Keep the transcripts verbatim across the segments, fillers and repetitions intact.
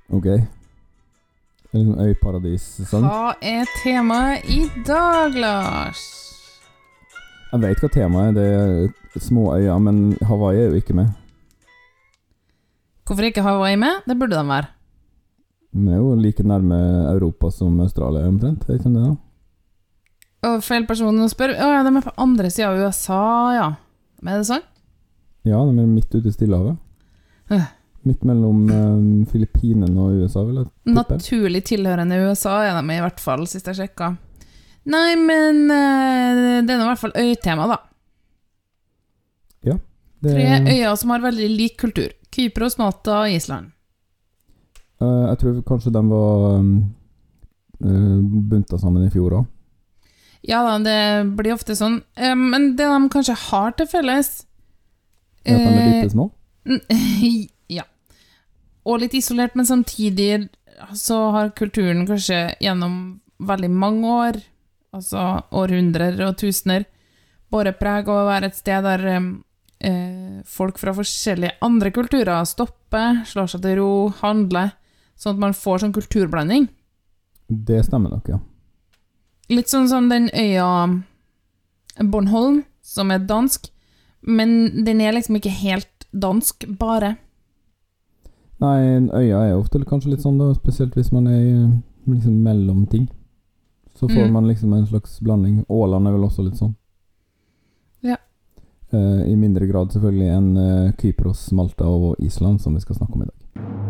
Ok. Det er liksom øyparadis-sang. Hva er temaet i dag, Lars? Jeg vet hva temaet er, det er små øyer, men Hawaii er jo ikke med. Hvorfor ikke Hawaii med? Det burde de være. Vi er jo like nærme Europa som Australia omtrent, vet du om det da? Og feil person å spørre. Åja, de er på andre siden av U S A, ja. Men er det sånn? Ja, de er midt ute i Stillehavet. Øh. Midt mellom um, Filippinene og U S A, vil jeg tippe. Naturlig tilhørende U S A er de i hvert fall, sist jeg sjekket. Nei, men uh, det er nå i hvert fall øytema, da. Ja. Det... Tre øyer som har veldig lik kultur. Kypros, Malta og Island. Uh, jeg tror kanskje de var um, uh, buntet sammen i fjor også. Ja da, det blir ofte sånn. Uh, men det de kanskje har til felles... Er at de er litt små? Ja. Og litt isolert, men samtidig så har kulturen kanskje gjennom veldig mange år, altså århundrer og tusener, bare preg av å være et sted der eh, folk fra forskjellige andre kulturer stopper, slår seg til ro, handler, sånn at man får sånn kulturblanding. Det stemmer nok, ja. Litt sånn som den øya Bornholm, som er dansk, men den er liksom ikke helt dansk, bare. Nei, øya er ofte kanskje litt sånn da, spesielt hvis man er liksom mellom ting. Så får mm. man liksom en slags blanding. Åland er vel også litt sånn. Ja. Uh, I mindre grad selvfølgelig enn uh, Kypros, Malta og Island, som vi skal snakke om i dag.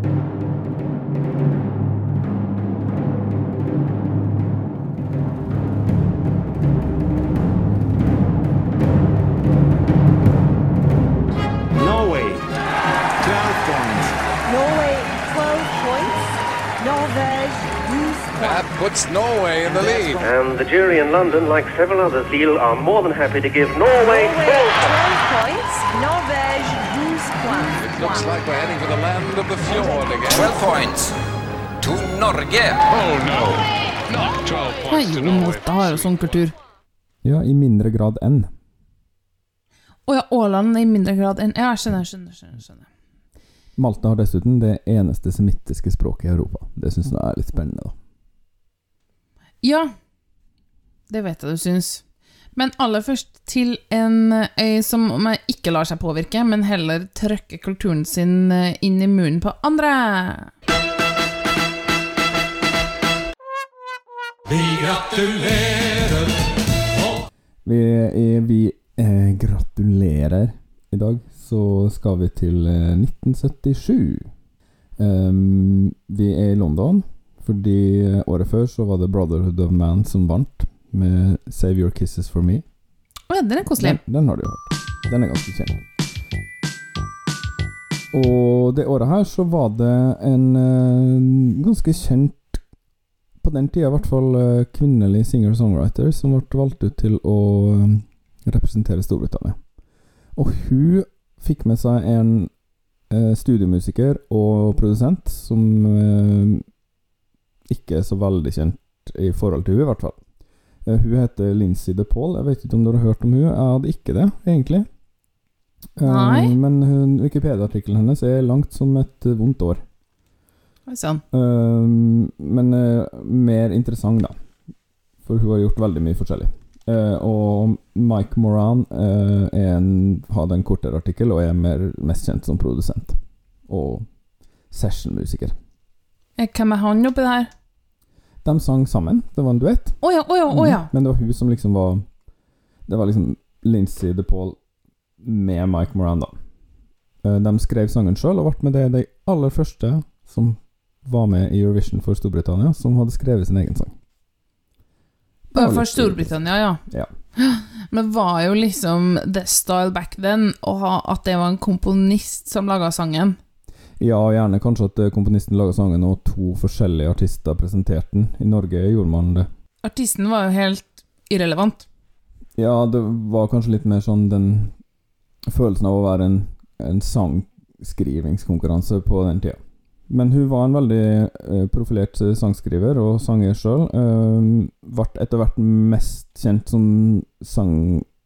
That puts Norway in the lead. And the jury in London, like several others, Lille, are more than happy to give Norway twelve points. Norvège, twelve points. It looks like we're heading for the land of the fjord again. twelve points to Norge. Oh no, not twelve points to Norway. Malta har jo sånn kultur. Ja, i mindre grad enn. Åja, Åland i mindre grad enn. Ja, skjønner, skjønner, skjønner, skjønner. Malta har dessuten det eneste semittiske språket i Europa. Det synes jeg er litt spennende da. Ja, det vet jeg du synes. Men aller først til en øy som ikke lar seg påvirke, men heller trykker kulturen sin inn i munnen på andre. Vi gratulerer. Vi, vi eh, gratulerer i dag. Så skal vi til eh, nitten syttisju. Um, vi er i London, fordi året før så var det Brotherhood of Man som vant med Save Your Kisses for Me. Åja, den er koselig. Den, den har du hørt. Den er ganske kjent. Og det året her så var det en uh, ganske kjent, på den tida i hvert fall, uh, kvinnelig singer-songwriter som ble valgt ut til å uh, representere Storbritannia. Og hun fikk med seg en uh, studiomusiker og produsent som uh, ikke er så veldig kjent i forhold til hun i hvert fall. Uh, hun heter Lindsay DePaul. Jeg vet ikke om du har hørt om hun. Jeg hadde ikke det, egentlig. Nei. Uh, men hun, Wikipedia-artikkelen hennes er langt som et uh, vondt år. Sånn. Uh, men uh, mer interessant da. For hun har gjort veldig mye forskjellig. Uh, og Mike Moran uh, er en, hadde en kortere artikkel og er mer, mest kjent som produsent og sessionmusiker. Hvem er han oppi det her? De sang sammen, det var en duett. Åja, åja, åja. Mm. Men det var hun som liksom var, det var liksom Lindsay DePaul med Mike Moran da. Uh, de skrev sangen selv og ble med det de aller første som var med i Eurovision for Storbritannia, som hadde skrevet sin egen sang. For Storbritannia, ja. Ja. Men det var jo liksom the style back then å ha at det var en komponist som laget sangen. Ja, gjerne kanskje at komponisten laget sangen og to forskjellige artister presenterte den. I Norge gjorde man det. Artisten var jo helt irrelevant. Ja, det var kanskje litt mer sånn den følelsen av å være en, en sangskrivingskonkurranse på den tida. Men hun var en veldig uh, profilert sangskriver og sanger selv. Uh, Vart etter hvert mest kjent som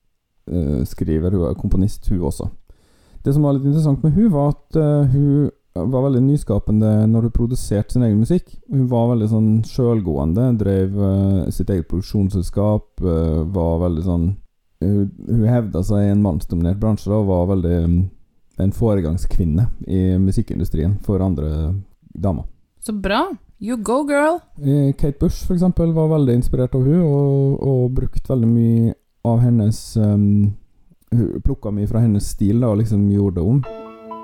sangskriver, uh, hun er komponist, hun også. Det som var litt interessant med hun var at uh, hun var veldig nyskapende når hun produserte sin egen musikk. Hun var veldig sånn selvgående, drev uh, sitt eget produksjonsselskap, uh, var veldig sånn Hun, hun hevda seg i en mannsdominert bransje og var veldig um, en foregangskvinne i musikkindustrien for andre damer. Så bra. You go, girl. Kate Bush for eksempel var veldig inspirert av hun og, og brukt veldig mye av hennes um, hun plukket mye fra hennes stil da, og liksom gjorde det om.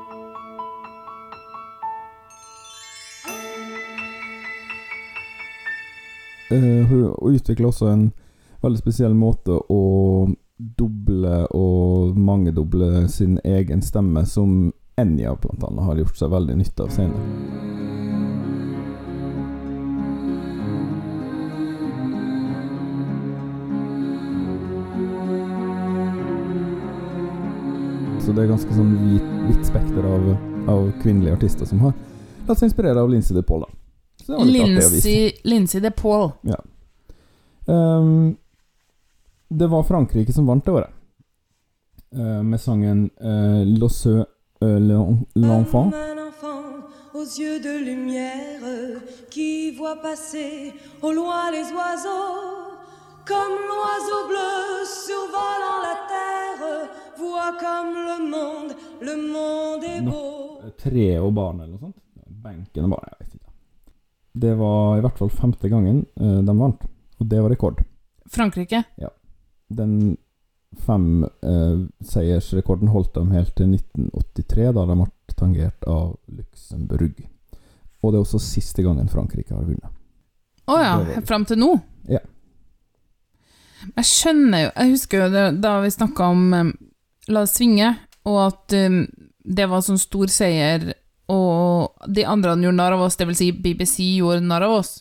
Uh, hun utviklet også en veldig spesiell måte å doble og mangedoble sin egen stemme, som Enya blant annet har gjort seg veldig nytte av senere. Så det er ganske sånn vidt, vidt spekter av, av kvinnelige artister som har latt seg inspirere av Lindsay DePaul da. Lindsay, Lindsay DePaul. Ja. Um, det var Frankrike som vant det året. Uh, med sangen uh, Le Seu uh, l'Enfant. Un enfant aux yeux de lumière qui voit passer au loin les oiseaux comme l'oiseau bleu survolant la terre voit comme le monde le monde est beau. No, tre og barn eller noe sånt. Benken og barn, jeg vet ikke. Det var i hvert fall femte gangen uh, de vant, og det var rekord. Frankrike? Ja. Den fem uh, seiersrekorden holdt de helt til nitten åttitre, da de ble tangert av Luxembourg. Og det er også siste gangen Frankrike har vunnet. Åja, oh frem til nå? Ja. Jeg skjønner jo, jeg husker jo det, da vi snakket om um, La oss svinge, og at um, det var sånn stor seier, og de andre gjorde narr av oss, det vil si B B C gjorde narr av oss.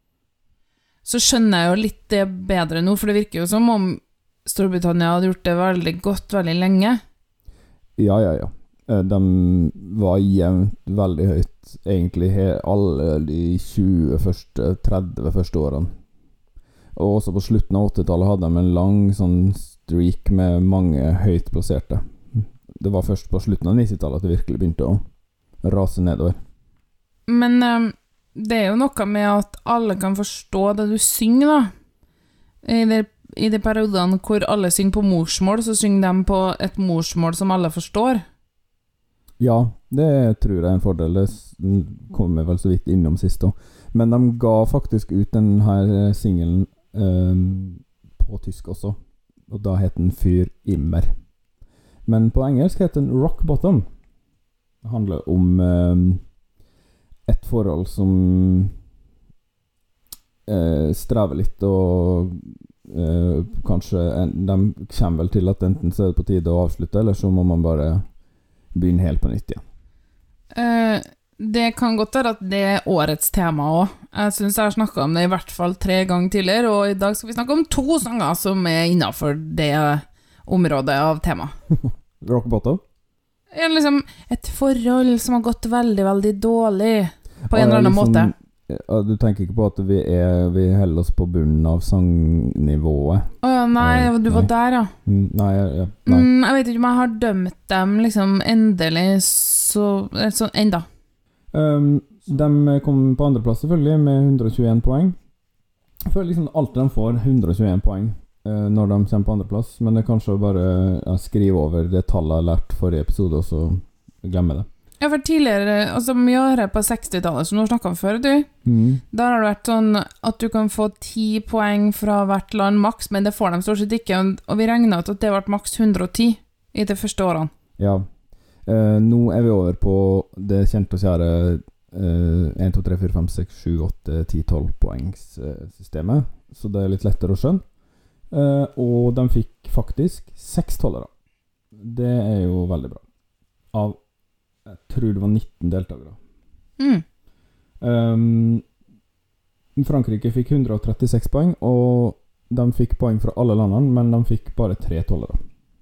Så skjønner jeg jo litt det bedre nå, for det virker jo som om Storbritannia hadde gjort det veldig godt, veldig lenge. Ja, ja, ja. De var jevnt veldig høyt, egentlig alle de tjue første, tretti første årene. Og også på slutten av åttitallet hadde de en lang sånn streak med mange høyt plasserte. Det var først på slutten av nittitallet at det virkelig begynte å rase nedover. Men um, det er jo noe med at alle kan forstå det du synger da. I de, i de periodene hvor alle synger på morsmål, så synger de på et morsmål som alle forstår. Ja, det tror jeg er en fordel. Det kommer vel så vidt innom sist også. Men de ga faktisk ut denne singelen um, på tysk også. Og da het den Für immer. Men på engelsk het den Rock Bottom. Det handler om um, et forhold som uh, strever litt, og uh, kanskje en, de kommer vel til at enten så er det på tide å avslutte, eller så må man bare begynne helt på nytt igjen. Uh, det kan godt være at det er årets tema også. Jeg synes jeg har snakket om det i hvert fall tre ganger tidligere, og i dag skal vi snakke om to sanger som er innenfor det området av tema. Rock Bottom? Ja, liksom et forhold som har gått veldig, veldig dårlig på en eller annen liksom, måte. Du tenker ikke på at vi, er, vi holder oss på bunnen av sangnivået? Åja, nei, du nei. var der, ja. Mm, nei, ja, nei. Mm, jeg vet ikke om jeg har dømt dem liksom endelig så, så enda. Um, de kom på andre plass selvfølgelig med hundre og tjueen poeng. Jeg føler liksom alltid de får hundre og tjueen poeng når de kommer på andre plass, men det er kanskje bare ja, skrive over det tallet jeg har lært forrige episode, og så glemme det. Ja, for tidligere, altså mye år på sekstitallet, som du har snakket om før, du, mm. der har det vært sånn at du kan få ti poeng fra hvert land maks, men det får de stort sett ikke, og vi regner ut at det ble maks hundre og ti i de første årene. Ja, eh, nå er vi over på det kjente og kjære eh, en, to, tre, fire, fem, seks, sju, åtte, ti, tolv poengssystemet, så det er litt lettere å skjønne. Uh, og de fikk faktisk seks tollere. Det er jo veldig bra. Av, jeg tror det var nitten deltakere. Mm. Um, Frankrike fikk hundre og trettiseks poeng, og de fikk poeng fra alle landene, men de fikk bare tre tollere.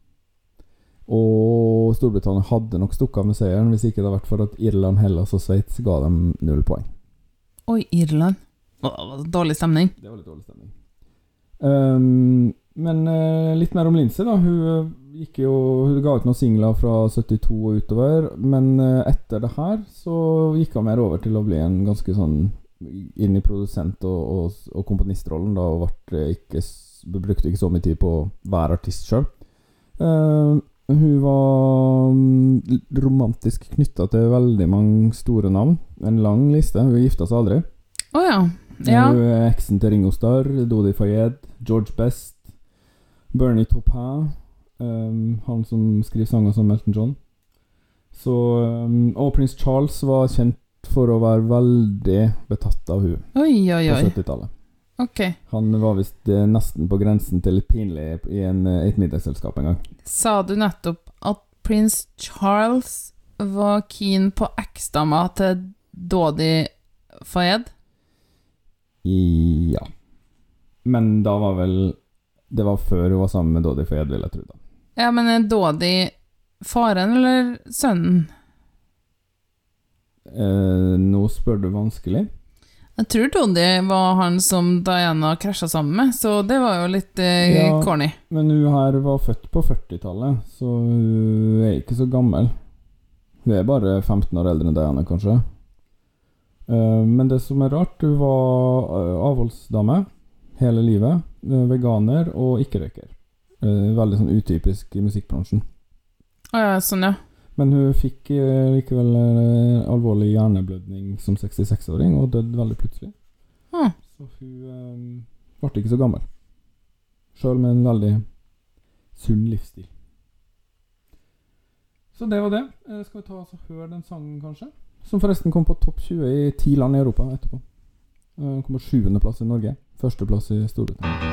Og Storbritannia hadde nok stukket av med seieren, hvis ikke det hadde vært for at Irland, Hellas og Sveits ga dem null poeng. Oi, Irland. Åh, dårlig stemning. Det var litt dårlig stemning. Um, men uh, litt mer om Lindsay da. Hun uh, gikk jo, hun ga ut noen singler fra syttito og utover, men eh, etter det her så gikk han mer over til å bli en ganske sånn inn i produsent og, og, og komponistrollen da, og ble ikke, brukte ikke så mye tid på å være artist selv. Eh, hun var mm, romantisk knyttet til veldig mange store navn, en lang liste, hun giftet seg aldri. Åja, ja. Hun er eksen til Ringo Starr, Dodi Fayed, George Best, Bernie Taupin, um, han som skriver sanger som Elton John. Så, um, og prins Charles var kjent for å være veldig betatt av hun Oi, oi, oi. på syttitallet. Ok. Han var visst eh, nesten på grensen til litt pinlig i en, eh, et middagsselskap en gang. Sa du nettopp at prins Charles var keen på eksdama til Dodi Fayed? Ja. Men da var vel det var før hun var sammen med Dodi Fayed, vil jeg tro da. Ja, men er Dodi faren eller sønnen? Eh, nå spør du vanskelig. Jeg tror Dodi var han som Diana krasjet sammen med, så det var jo litt eh, Ja. corny. Men hun her var født på førtitallet, så hun er ikke så gammel. Hun er bare femten år eldre enn Diana, kanskje. Eh, men det som er rart, hun var eh, avholdsdame hele livet, eh, veganer og ikke-røyker. Eh, veldig sånn utypisk i musikkbransjen. Åja, sånn ja. Men hun fikk eh, likevel eh, alvorlig hjerneblødning som sekstiseks-åring, og døde veldig plutselig. Ah. Så hun eh, ble ikke så gammel. Selv med en veldig sunn livsstil. Så det var det. Eh, skal vi ta oss og høre den sangen, kanskje? Som forresten kom på topp tjue i ti land i Europa etterpå. Eh, kom på sjuende plass i Norge. Første plass i Storbritannia.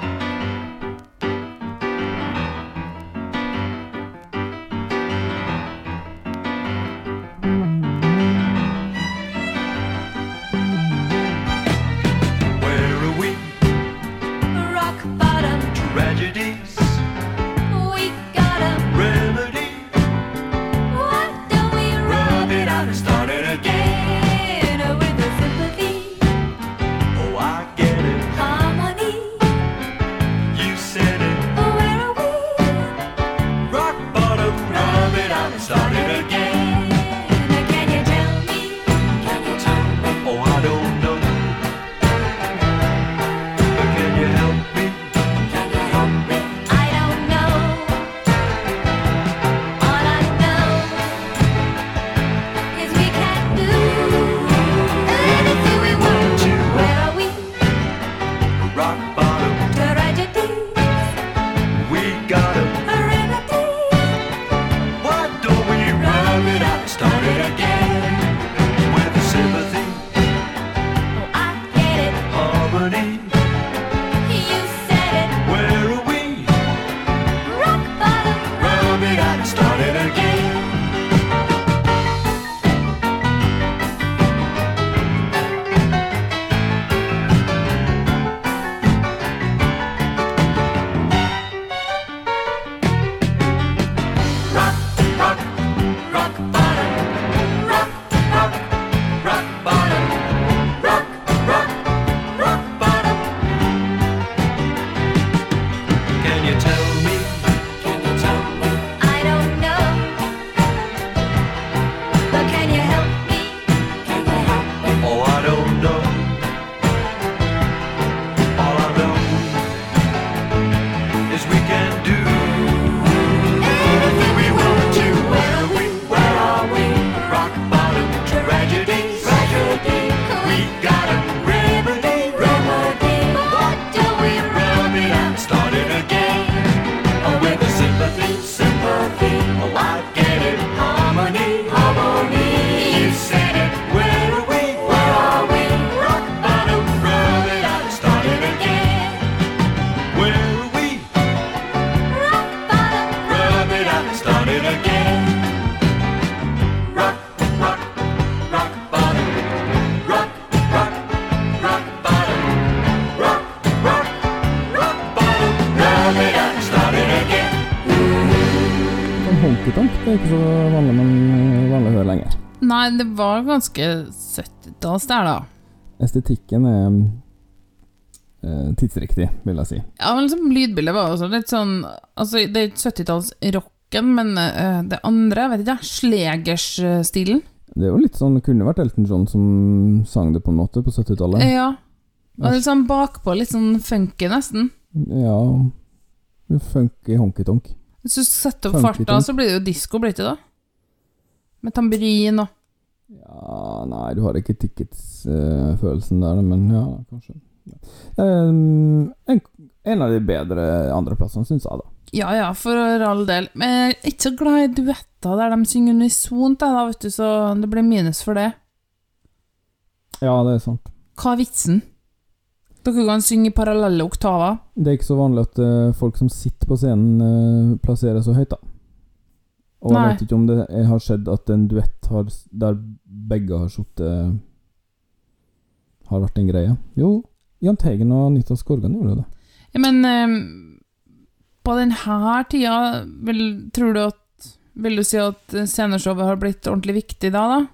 honky-tonk. Det er ikke så vanlig, men vanlig å høre lenger. Nei, det var ganske syttitalls der da. Estetikken er eh, tidsriktig, vil jeg si. Ja, men liksom lydbildet var også litt sånn, altså det er ikke syttitalls-rocken, men uh, det andre, vet ikke, slegers-stilen. Det er jo litt sånn, det kunne vært Elton John som sang det på en måte på syttitallet. Ja, og litt sånn bakpå, litt sånn funky nesten. Ja, funky honky-tonk. Hvis du setter opp farta, så blir det jo disco, blir det da? Med tamburin og... Ja, nei, du har ikke tickets-følelsen uh, der, men ja, kanskje. Um, en, en av de bedre andreplassene, synes jeg da. Ja, ja, for all del. Men jeg er ikke så glad i duetter der de synger unisont, da, vet du, så det blir minus for det. Ja, det er sant. Hva er vitsen? Dere kan synge i parallelle oktaver. Det er ikke så vanlig at uh, folk som sitter på scenen uh, plasserer så høyt da. Og Nei. jeg vet ikke om det har skjedd at en duett har, der begge har suttet, har vært en greie. Jo, Jahn Teigen og Anita Skorgan gjorde det. Ja, men um, på denne tida, vil, tror du at, vil du si at sceneshowet har blitt ordentlig viktig da, da?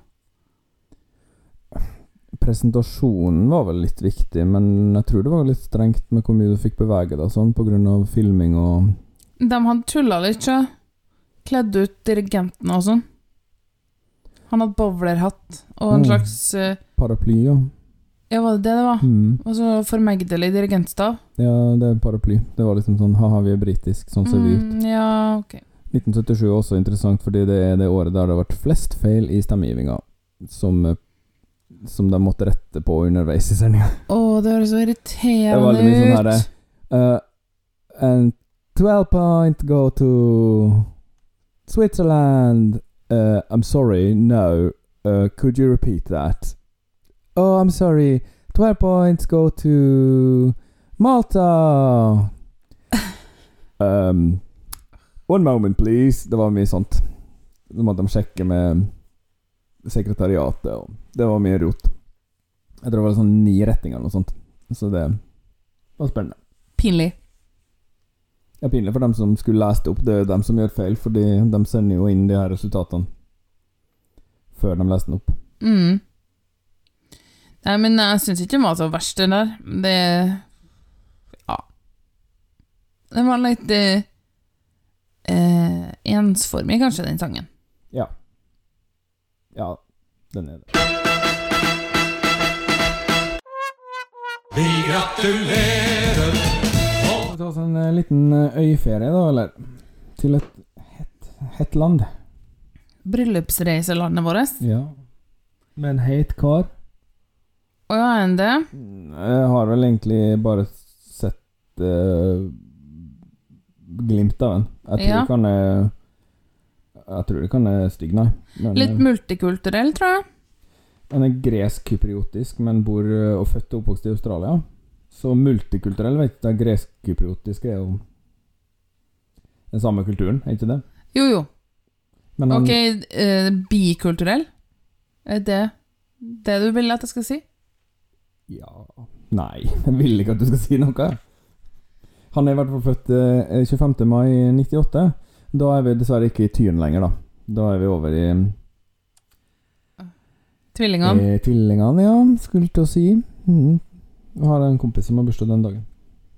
Presentasjonen var vel litt viktig, men jeg tror det var litt strengt med hvor mye du fikk bevege deg sånn, på grunn av filming og... De hadde tullet litt, ikke? Kledd ut dirigenten og sånn. Han hadde bowlerhatt og en Mm. slags uh, Paraply, ja. Ja, var det det det var? Mm. Og så formegdelig dirigentstav. Ja, det er paraply. Det var liksom sånn, haha, vi er britisk, sånn ser vi ut. Mm, ja, ok. nitten syttisju er også interessant, fordi det er det året der det har vært flest feil i stemmegivinga, som, eh, som de måtte rette på underveis i sendingen. Åh, det høres så Det var irriterende veldig mye sånn her, ut. uh, and twelve point go to Switzerland. Uh, I'm sorry, no. Uh, could you repeat that? Oh, I'm sorry. twelve points go to Malta. um, one moment, please. Det var mye sånt. Så måtte de sjekke med sekretariatet, og det var mye rot. Jeg tror det var sånn ni rettinger eller noe sånt. Så det var spennende. Pinlig. Det er pinlig for dem som skulle lese det opp. Det er dem som gjør feil, fordi de sender jo inn de her resultatene før de leser den opp. Mm. Nei, men jeg synes ikke det var så verst det der. Det... Ja. Det var litt eh, eh, ensformig, kanskje, den sangen. Ja. Ja, den er det. Vi gratulerer. Vi tar oss en eh, liten eh, øyferie da, eller til et hett, hett land. Bryllupsreiselandet vårt. Ja. Med en heit kar. Og ja, enn det? Jeg har vel egentlig bare sett uh, glimt av den. Jeg tror Ja. det kan jeg, jeg tror det kan jeg stygg, nei. Men, Litt eh, multikulturell, tror jeg. Han er gresk-kypriotisk, men bor uh, og født og oppvokst i Australia. Så multikulturell, vet du, gresk-kypriotisk er jo den samme kulturen, er ikke det? Jo, jo. Men han, Ok, eh, bikulturell? Er det det du vil at jeg skal si? Ja, nei, jeg vil ikke at du skal si noe. Han er i hvert fall født eh, tjuefemte mai nittiåtte. Da er vi dessverre ikke i Tyren lenger, da. Da er vi over i Tvillingene? eh, tvillingene, ja, skulle til å si. Mhm. Jeg har en kompis som har bursdag den dagen.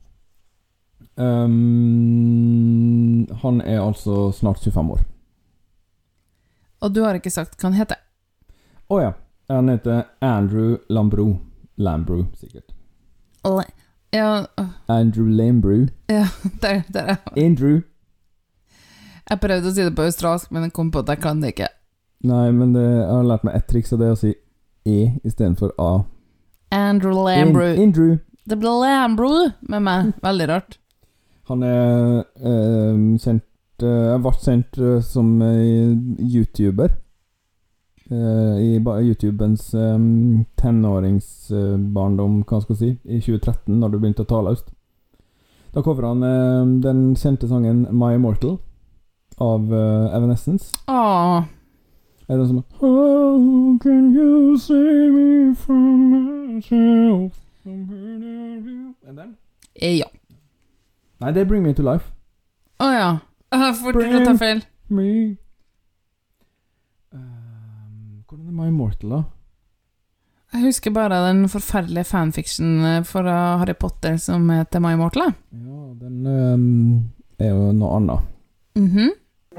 Um, han er altså snart tjuefem år. Og du har ikke sagt hva han heter. Å ja, han heter Andrew Lambrew. Lambrew, sikkert. Le- Ja, øh, Andrew Lambrew. ja der, der er Andrew. Jeg prøvde å si det på australsk, men jeg kom på at jeg kan det ikke. Nei, men det, jeg har lært meg ett triks, og det er å si E i stedet for A. Andrew Lambrew. An- Andrew. Det ble Lambrew med meg. Veldig rart. Han er eh, kjent eh, Jeg ble kjent eh, som eh, YouTuber eh, i ba- YouTubens eh, tenåringsbarndom, hva skal jeg si, i tjue tretten, når du begynte å tale øst. Da cover han eh, den kjente sangen My Immortal av eh, Evanescence. Åh, Er det som How can you save me from myself? Er den? eh, ja. Nei, det er Bring Me To Life. Åh ja. Jeg får til å ta feil. Me. Um, hvordan er My Immortal, da? Jeg husker bare den forferdelige fanfiction for Harry Potter som heter My Immortal. Ja, den um, er jo noe annet. Mhm.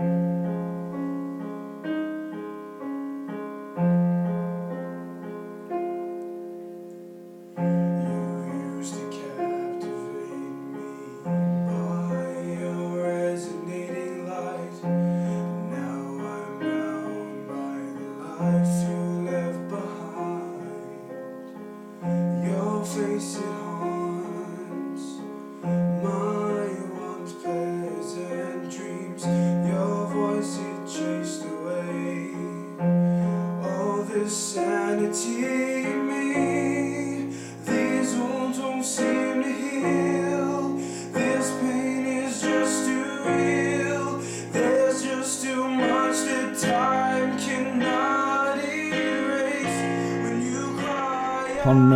Han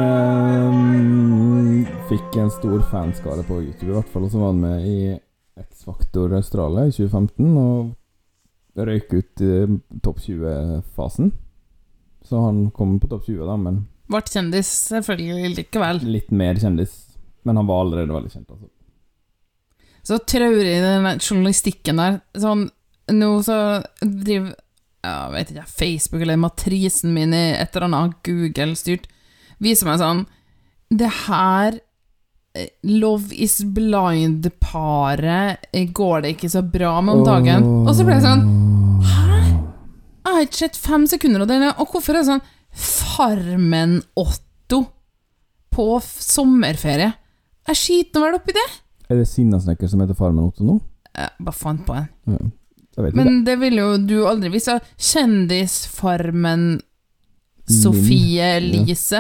eh, fikk en stor fanskare på YouTube I hvert fall, og så var han med I X-Factor Australia I tjue femten og røyk ut I topp tjue-fasen. Så han kom på topp tjue da, men Vart kjendis selvfølgelig likevel. Litt mer kjendis, men han var allerede veldig kjent altså. Så traurig den journalistikken der. Sånn, nå så driver, jeg vet ikke, Facebook eller matrisen min I et eller annet Google-styrt, viser meg sånn, det her Love is Blind-paret går det ikke så bra med om dagen. Oh. Og så ble jeg sånn, hæ? Jeg har ikke sett fem sekunder av det, og hvorfor er det sånn Farmen Otto på sommerferie? Jeg skiter nå vel oppi det? Er det Sinnasnekker som heter Farmen Otto nå? Jeg bare fant på en. Ja, men det. det vil jo du aldri vise. Kjendisfarmen Sofie Elise.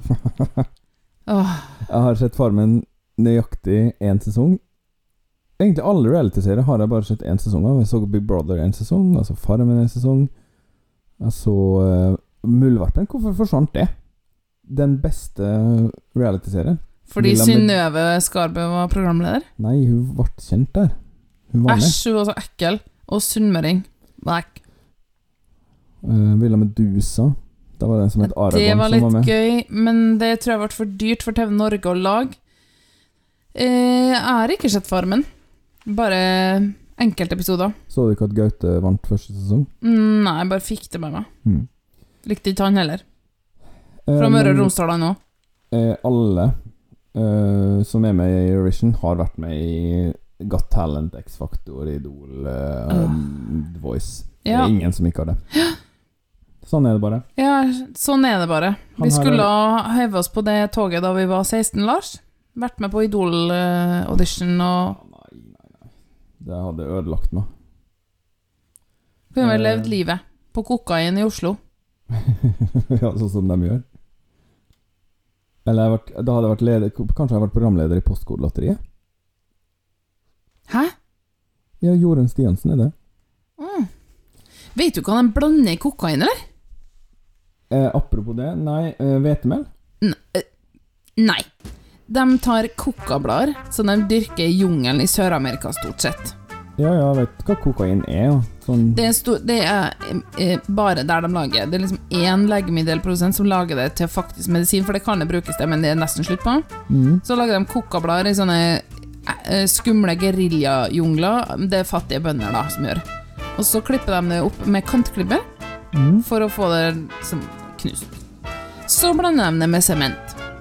oh. Jeg har sett Farmen nøyaktig en sesong. Egentlig alle reality-serier har jeg bare sett en sesong av. Jeg så Big Brother en sesong, altså Farmen en sesong. Jeg så uh, Muldvarpen. Hvorfor forsvant det? Den beste reality-serien. Fordi Synnøve Skarbø var programleder? Nei, hun ble kjent der. Hun var med. Æsj, hun var så ekkel. Og sunnmøring. Black. Uh, Villa Medusa. Det var den som het Aragorn det var litt som var med. Gøy, men det tror jeg ble for dyrt for T V Norge å lage. Eh, jeg har ikke sett Farmen. Bare enkelte episoder. Så du ikke at Gaute vant første sesong? Mm, nei, jeg bare fikk det med meg. Mm. Likte ikke han heller. Fra Møre og Romsdal nå. Eh, alle eh, som er med I Eurovision har vært med I Got Talent, X-Factor, Idol, eh, uh. The Voice. Ja. Det er ingen som ikke har det. Sånn er det bare. Ja, sånn er det bare. Vi skulle ha heve oss på det toget da vi var seksten, Lars. Vært med på Idol-audition og... Nei, nei, nei. Det hadde ødelagt meg. Kunne vi levd livet på kokain I Oslo. Ja, sånn som de gjør. Eller jeg vært, da hadde jeg vært leder, kanskje jeg har vært programleder I Postkodelotteriet. Hæ? Ja, Jorunn Stiansen er det. Mm. Vet du hva de blander I kokain, eller? Eh, apropos det, nei, eh, hvetemel? N- eh, nei. De tar kokablader som de dyrker I jungelen I Sør-Amerika stort sett. Ja, ja, jeg vet hva kokain er. Sånn. Det er, sto- det er eh, bare der de lager. Det er liksom en legemiddelprodusent som lager det til faktisk medisin, for det kan det brukes til, men det er nesten slutt på. Mm. Så lager de kokablader I sånne eh, skumle guerilla-jungler. Det er fattige bønder da, som gjør. Og så klipper de det opp med kantklipper mm. for å få det som knust. Så blander de det med sement.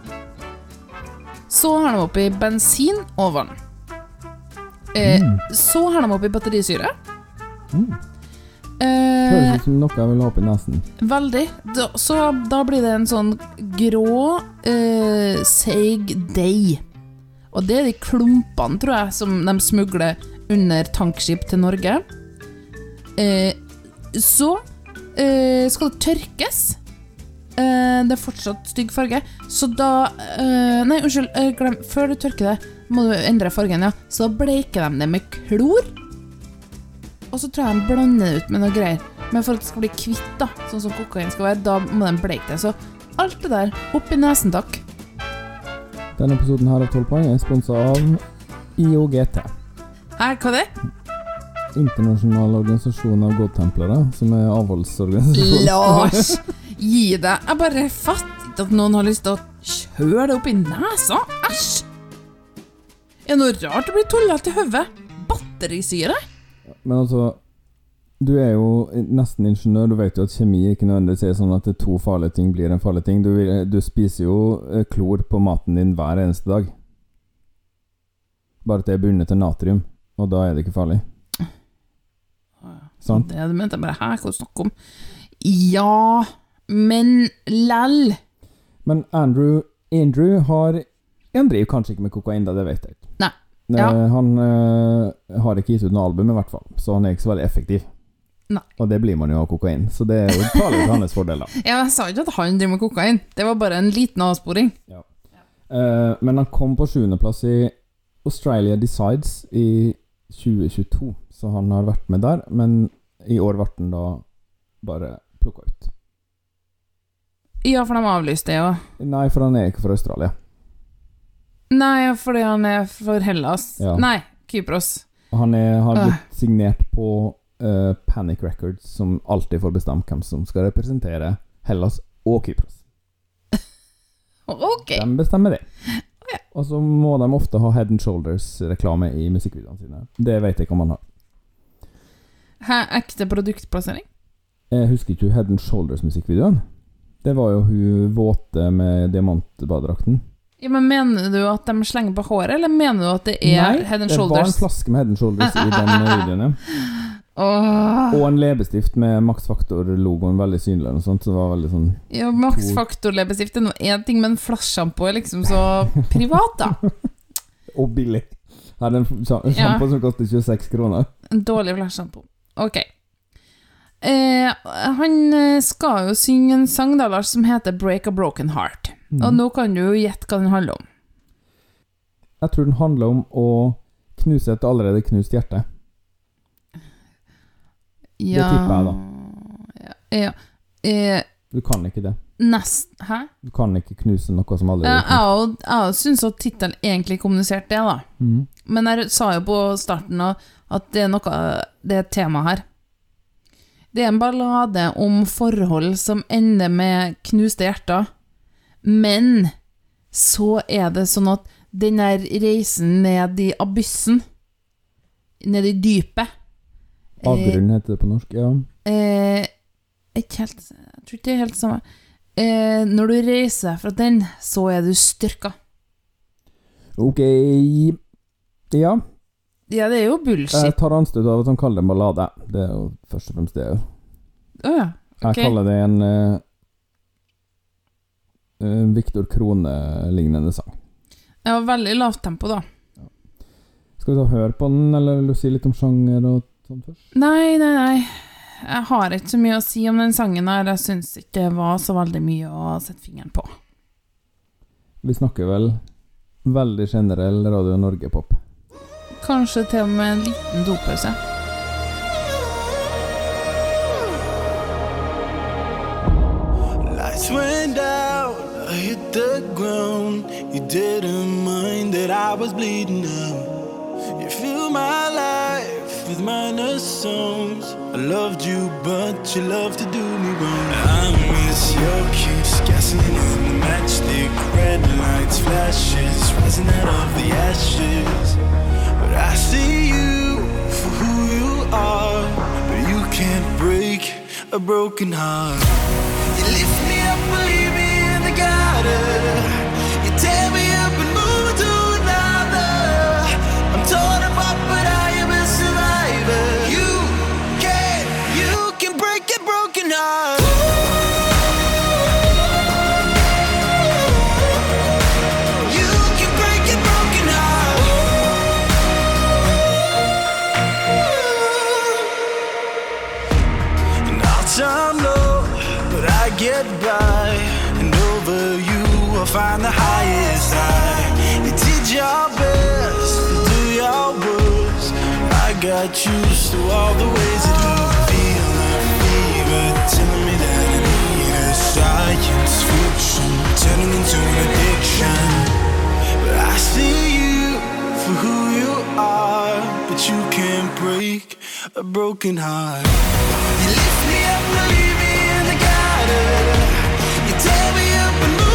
Så har de oppi bensin og vann. Eh, mm. Så har de oppi batterisyre. Mm. Eh, Høres ut som noe jeg vil ha oppi nesen. Veldig. Da, så da blir det en sånn grå, eh, seig deig. Og det er de klumpene, tror jeg, som de smugler under tankskip til Norge. Eh, så eh, skal det tørkes. Eh, det er fortsatt stygg farge. Så da eh, Nei, unnskyld, eh, glem, før du tørker det må du endre fargen, ja. Så bleiker de det med klor. Og så tror jeg de blander det ut med noe greier. Men for at det skal bli kvitt da, sånn som kokain skal være, da må de bleike det. Så alt det der, opp I nesen, takk. Denne episoden her av tolv poeng er sponset av I O G T. Hæ, hva er det? Internasjonal organisasjon av godtemplere, som er avholdsorganisasjon. Lars, gi deg. Jeg bare fatt. at noen har lyst til å kjøre det opp i nesa. Æsj! Er det noe rart å bli tullet til høvet? Batterisyre? Men altså, du er jo nesten ingeniør, du vet jo at kjemi ikke nødvendigvis er sånn at det to farlige ting blir en farlig ting. Du, du spiser jo klor på maten din hver eneste dag. Bare at det er bundet til natrium, og da er det ikke farlig. Sånn. Det du mente bare her, hva du snakker om. Ja, men lell. Men Andrew, Andrew har, han driver kanskje ikke med kokain da, det vet jeg ikke. Nei. Ja. Han uh, har ikke gitt ut noe album i hvert fall, så han er ikke så veldig effektiv. Nei. Og det blir man jo av kokain, så det er jo farlig til hans fordeler. Ja, jeg sa ikke at han driver med kokain. Det var bare en liten avsporing. Ja. Uh, men han kom på sjuende plass i Australia Decides i tjue tjueto, så han har vært med der, men i år ble han da bare plukket ut. Ja, for de avlyste det jo. Nei, for han er ikke fra Australia. Nei, fordi han er for Hellas. Ja. Nei, Kypros. Han er, har blitt signert på uh, Panic Records, som alltid får bestemt hvem som skal representere Hellas og Kypros. Ok. De bestemmer det. Ja. Og så må de ofte ha Head and Shoulders-reklame i musikkvideoene sine. Det vet jeg ikke om han har. Hæ, ekte produktplassering? Jeg husker ikke Head and Shoulders-musikkvideoen. Det var jo hun våte med diamantbadedrakten. Ja, men mener du at de slenger på håret, eller mener du at det er Nei, Head and det Shoulders? var en flaske med Head and Shoulders i den videoen, ja. Åh. Og en leppestift med Max Factor-logoen veldig synlig og sånt, så det var veldig sånn... Ja, Max Factor leppestift er noe en ting, men flasksjampo er liksom så privat, da. Og billig. Her er en sjampo Ja. som koster tjueseks kroner. En dårlig flasksjampo. Ok. Eh, han eh, skal jo synge en sang da, Lars, som heter Break a Broken Heart. Mhm. Og nå kan du jo gjette hva den handler om. Jeg tror den handler om å knuse et allerede knust hjerte. Ja, tipper jeg da. Ja, ja. Eh, Du kan ikke det. nest... Hæ? Du kan ikke knuse noe som allerede Ja, er knust. jeg jeg synes at titelen egentlig kommuniserte det, da. Mhm. Men jeg sa jo på starten av at det er noe, det er et tema her. Det er en ballade om forhold som ender med knuste hjerter. Men så er det sånn at den der reisen ned i abyssen, ned i dypet, Avgrunn heter det på norsk, ja. eh, ikke helt, jeg tror ikke det er helt det samme. Eh, når du reiser fra den, så er du styrka. Ok, ja. Ja, det er jo bullshit. Jeg tar anstøt av at han kaller det en ballade. Det er jo først og fremst det. Åja, ok. Jeg kaller det en uh, uh, Victor Krone-lignende sang. Det var veldig lavt tempo da. Skal vi ta høre på den, eller vil du si litt om sjanger og sånt først? Nei, nei, nei. Jeg har ikke så mye å si om den sangen her. Jeg synes ikke det var så veldig mye å sette fingeren på. Vi snakker vel veldig generell Radio Norge-pop. Kanskje til og med en liten dopause. Lights went down, I hit the ground. You didn't mind that I was bleeding out. You fill my life with minor songs. I loved you, but you love to do me wrong. I miss your kiss, gasoline in the matchstick, red lights, flashes, rising out of the ashes. But I see you for who you are, but you can't break a broken heart. You lift me up, leave me in the gutter. You tear me up and move to another. I'm torn apart, but I am a survivor. You can, you can break a broken heart. You can break a broken heart. And I'll time low, but I get by. And over you I'll find the highest high. You did your best, you do your worst. I got used to all the ways that you feel the fever, telling me that I need a science fiction, turning into an addiction. But I see you for who you are, but you can't break a broken heart. You lift me up and leave me in the gutter. You tear me up and move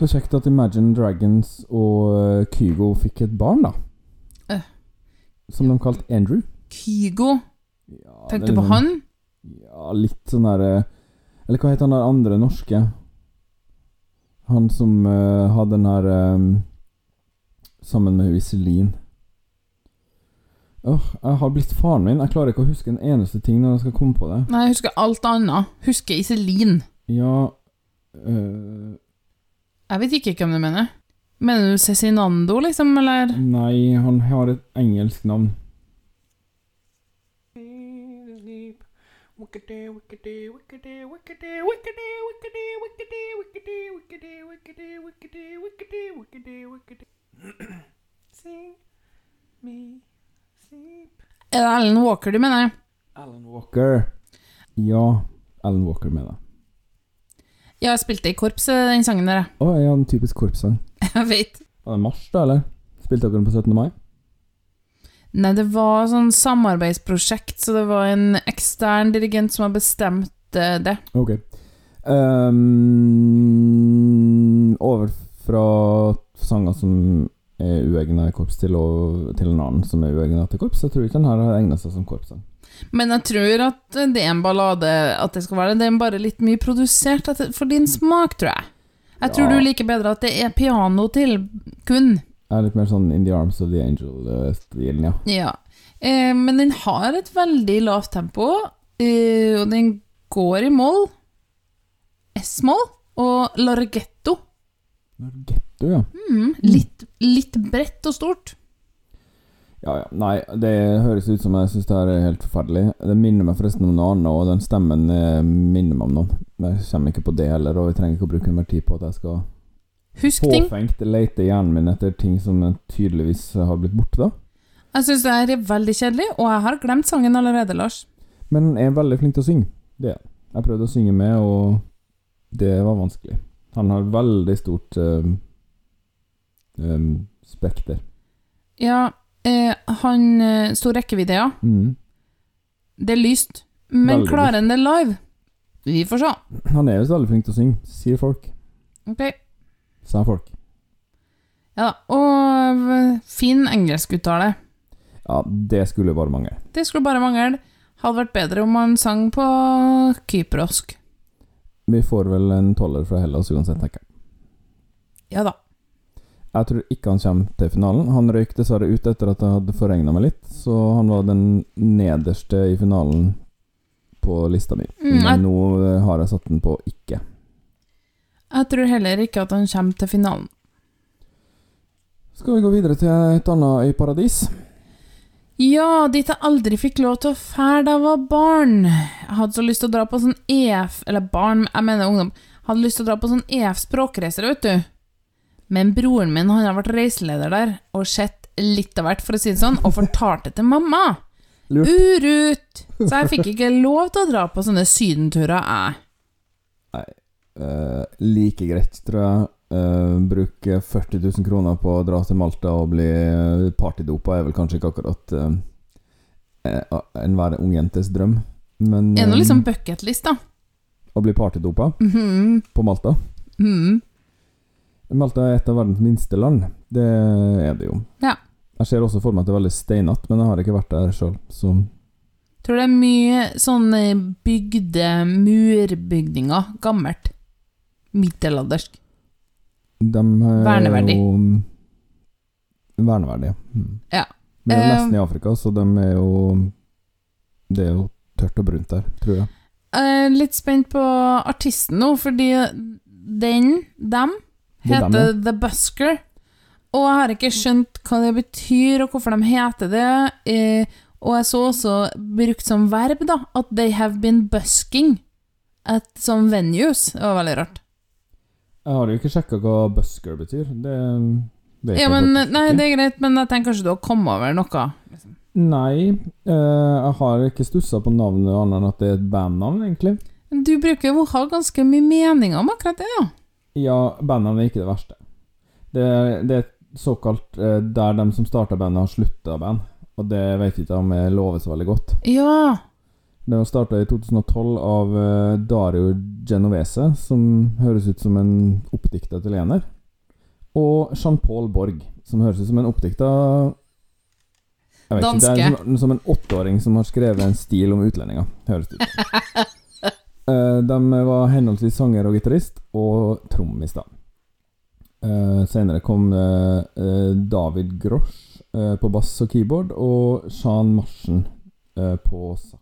Så kjekt at Imagine Dragons og uh, Kygo fikk et barn, da. Uh. Som de kalte Andrew. Kygo? Ja, tenkte du på han? Ja, litt sånn der uh, eller hva heter han der andre norske? Han som uh, hadde den her um, sammen med Iselin. Åh, oh, jeg har blitt faren min. Jeg klarer ikke å huske en eneste ting når jeg skal komme på det. Nei, jeg husker alt annet. Husker Iselin. Ja uh, Jeg vet ikke hvem du mener. Mener du Cezinando, liksom, eller? Nei, han har et engelsk navn. Er det Alan Walker du mener? Alan Walker. Ja, Alan Walker mener. Jeg spilte i korps den sangen der. Å, oh, ja, en typisk korpssang. Jeg vet. Var det mars da, eller? Spilte dere den på syttende mai? Nei, det var sånn samarbeidsprosjekt, så det var en ekstern dirigent som har bestemt det. Ok. Um, over fra sanger som er uegnet i korps til, og, til en annen som er uegnet til korps. Jeg tror ikke den her har egnet seg som korpssang. Men jeg tror at det er en ballade, at det skal være det. Det er bare litt mye produsert for din smak, tror jeg. Jeg tror ja. Du liker bedre at det er piano til kun. Jeg er litt mer sånn In the Arms of the Angel-stilen, ja. Ja. Eh, men den har et veldig lavt tempo, eh, og den går i moll, S-moll, og larghetto. Larghetto, ja. Mm, litt, litt bredt og stort. Ja, ja. Nei, det høres ut som jeg synes det her er helt forferdelig. Det minner meg forresten om noe annet, og den stemmen minner meg om noen. Men jeg kommer ikke på det heller, og jeg trenger ikke å bruke mer tid på at jeg skal Husk ting. påfengt lete hjernen min etter ting som tydeligvis har blitt borte da. Jeg synes det er veldig kjedelig, og jeg har glemt sangen allerede, Lars. Men jeg er veldig flink til å synge. Det er jeg. Jeg prøvde å synge med, og det var vanskelig. Han har veldig stort um, um, spekter. Ja, Eh, han eh, stor rekkevidde, ja. Mm. Det er lyst. Men Veldig klarer han det live? Vi får se. Han er jo så veldig flink til å synge, sier folk. Ok. Sa folk. Ja da. Og eh, fin engelskuttale. Ja, det skulle bare mangle. Det skulle bare mangle. Hadde vært bedre om han sang på kyprosk. Vi får vel en toller fra Hellas uansett, tenker jeg. Ja da. Jeg tror ikke han kommer til finalen. Han røyk dessverre ut etter at det hadde forregnet meg litt, så han var den nederste i finalen på lista mi. Mm, jeg... Men nå har jeg satt den på ikke. Jeg tror heller ikke at han kommer til finalen. Skal vi gå videre til et annet øyparadis? Ja, dit jeg aldri fikk lov til å fære da jeg var barn. Jeg hadde så lyst til å dra på sånn E F, eller barn, jeg mener ungdom, hadde lyst til å dra på sånn E F språkreiser, vet du. Men broren min, han har vært reiseleder der, og sett litt av hvert, for å si det sånn, og fortalte til mamma. Lurt. Urut! Så jeg fikk ikke lov til å dra på sånne sydenturer, jeg. Nei, uh, like greit, tror jeg. Uh, bruke førti tusen kroner på å dra til Malta og bli partydopa er vel kanskje ikke akkurat uh, en hver ungjentes drøm. Men, er det noe um, liksom bucketlist, da? Å bli partydopa Mm-hmm. på Malta? Mhm. Malta er et av verdens minste land. Det er det jo. Ja. Jeg ser også for meg at det er veldig steinat, men jeg har ikke vært der selv, så... Tror det er mye sånne bygde murbygninger, gammelt, middelaldersk. De er Verneverdig. jo... Verneverdig, ja. Mm. Ja. Men det er Eh, nesten i Afrika, så de er jo... Det er jo tørt og brunt der, tror jeg. Jeg er litt spent på artisten nå, fordi den, dem, Det er dem, heter The Busker, og jeg har ikke skjønt hva det betyr, og hvorfor de heter det, eh, og jeg så også brukt som verb da, at they have been busking at some venues. Det var veldig rart. Jeg har jo ikke sjekket hva busker betyr. Det vet Ja, jeg men, faktisk nei, ikke. det er greit, men jeg tenker kanskje du har kommet over noe. Liksom. Nei, eh, jeg har ikke stusset på navnet annet enn at det er et bandnavn, egentlig. Du bruker jo å ha ganske mye mening om akkurat det, ja. Ja, bandnavn er ikke det verste. Det, det er såkalt eh, der de som startet bandet har sluttet band, og det vet jeg ikke om jeg lover så veldig godt. Ja. Den var startet i to tusen og tolv av uh, Dario Genovese, som høres ut som en oppdikta italiener, og Jean-Paul Borg, som høres ut som en oppdikta jeg vet Danske. ikke, det er som, som en åtteåring som har skrevet en stil om utlendinger, høres det ut. uh, de var henholdsvis sanger og gitarist, og trommis da. Uh, senere kom uh, uh, David Grosch uh, på bass og keyboard, og Sean Marsen uh, på sax.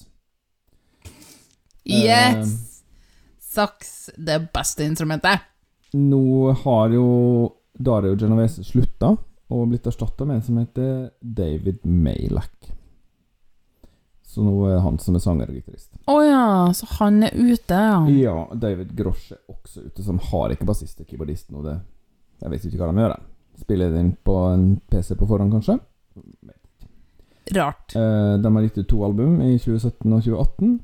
Yes! Saks, det beste instrumentet. Nå har jo Dario Genovese slutta og blitt erstattet med en som heter David Malak. Så nå er han som er sanger og gitarist. Åja, så han er ute, ja. Ja, David Grosch er også ute, som har ikke bassist og keyboardist nå. Det, jeg vet ikke hva de gjør. Spiller det inn på en P C på forhånd, kanskje? Rart. Eh, de har gitt ut to album i tjue sytten og tjue atten.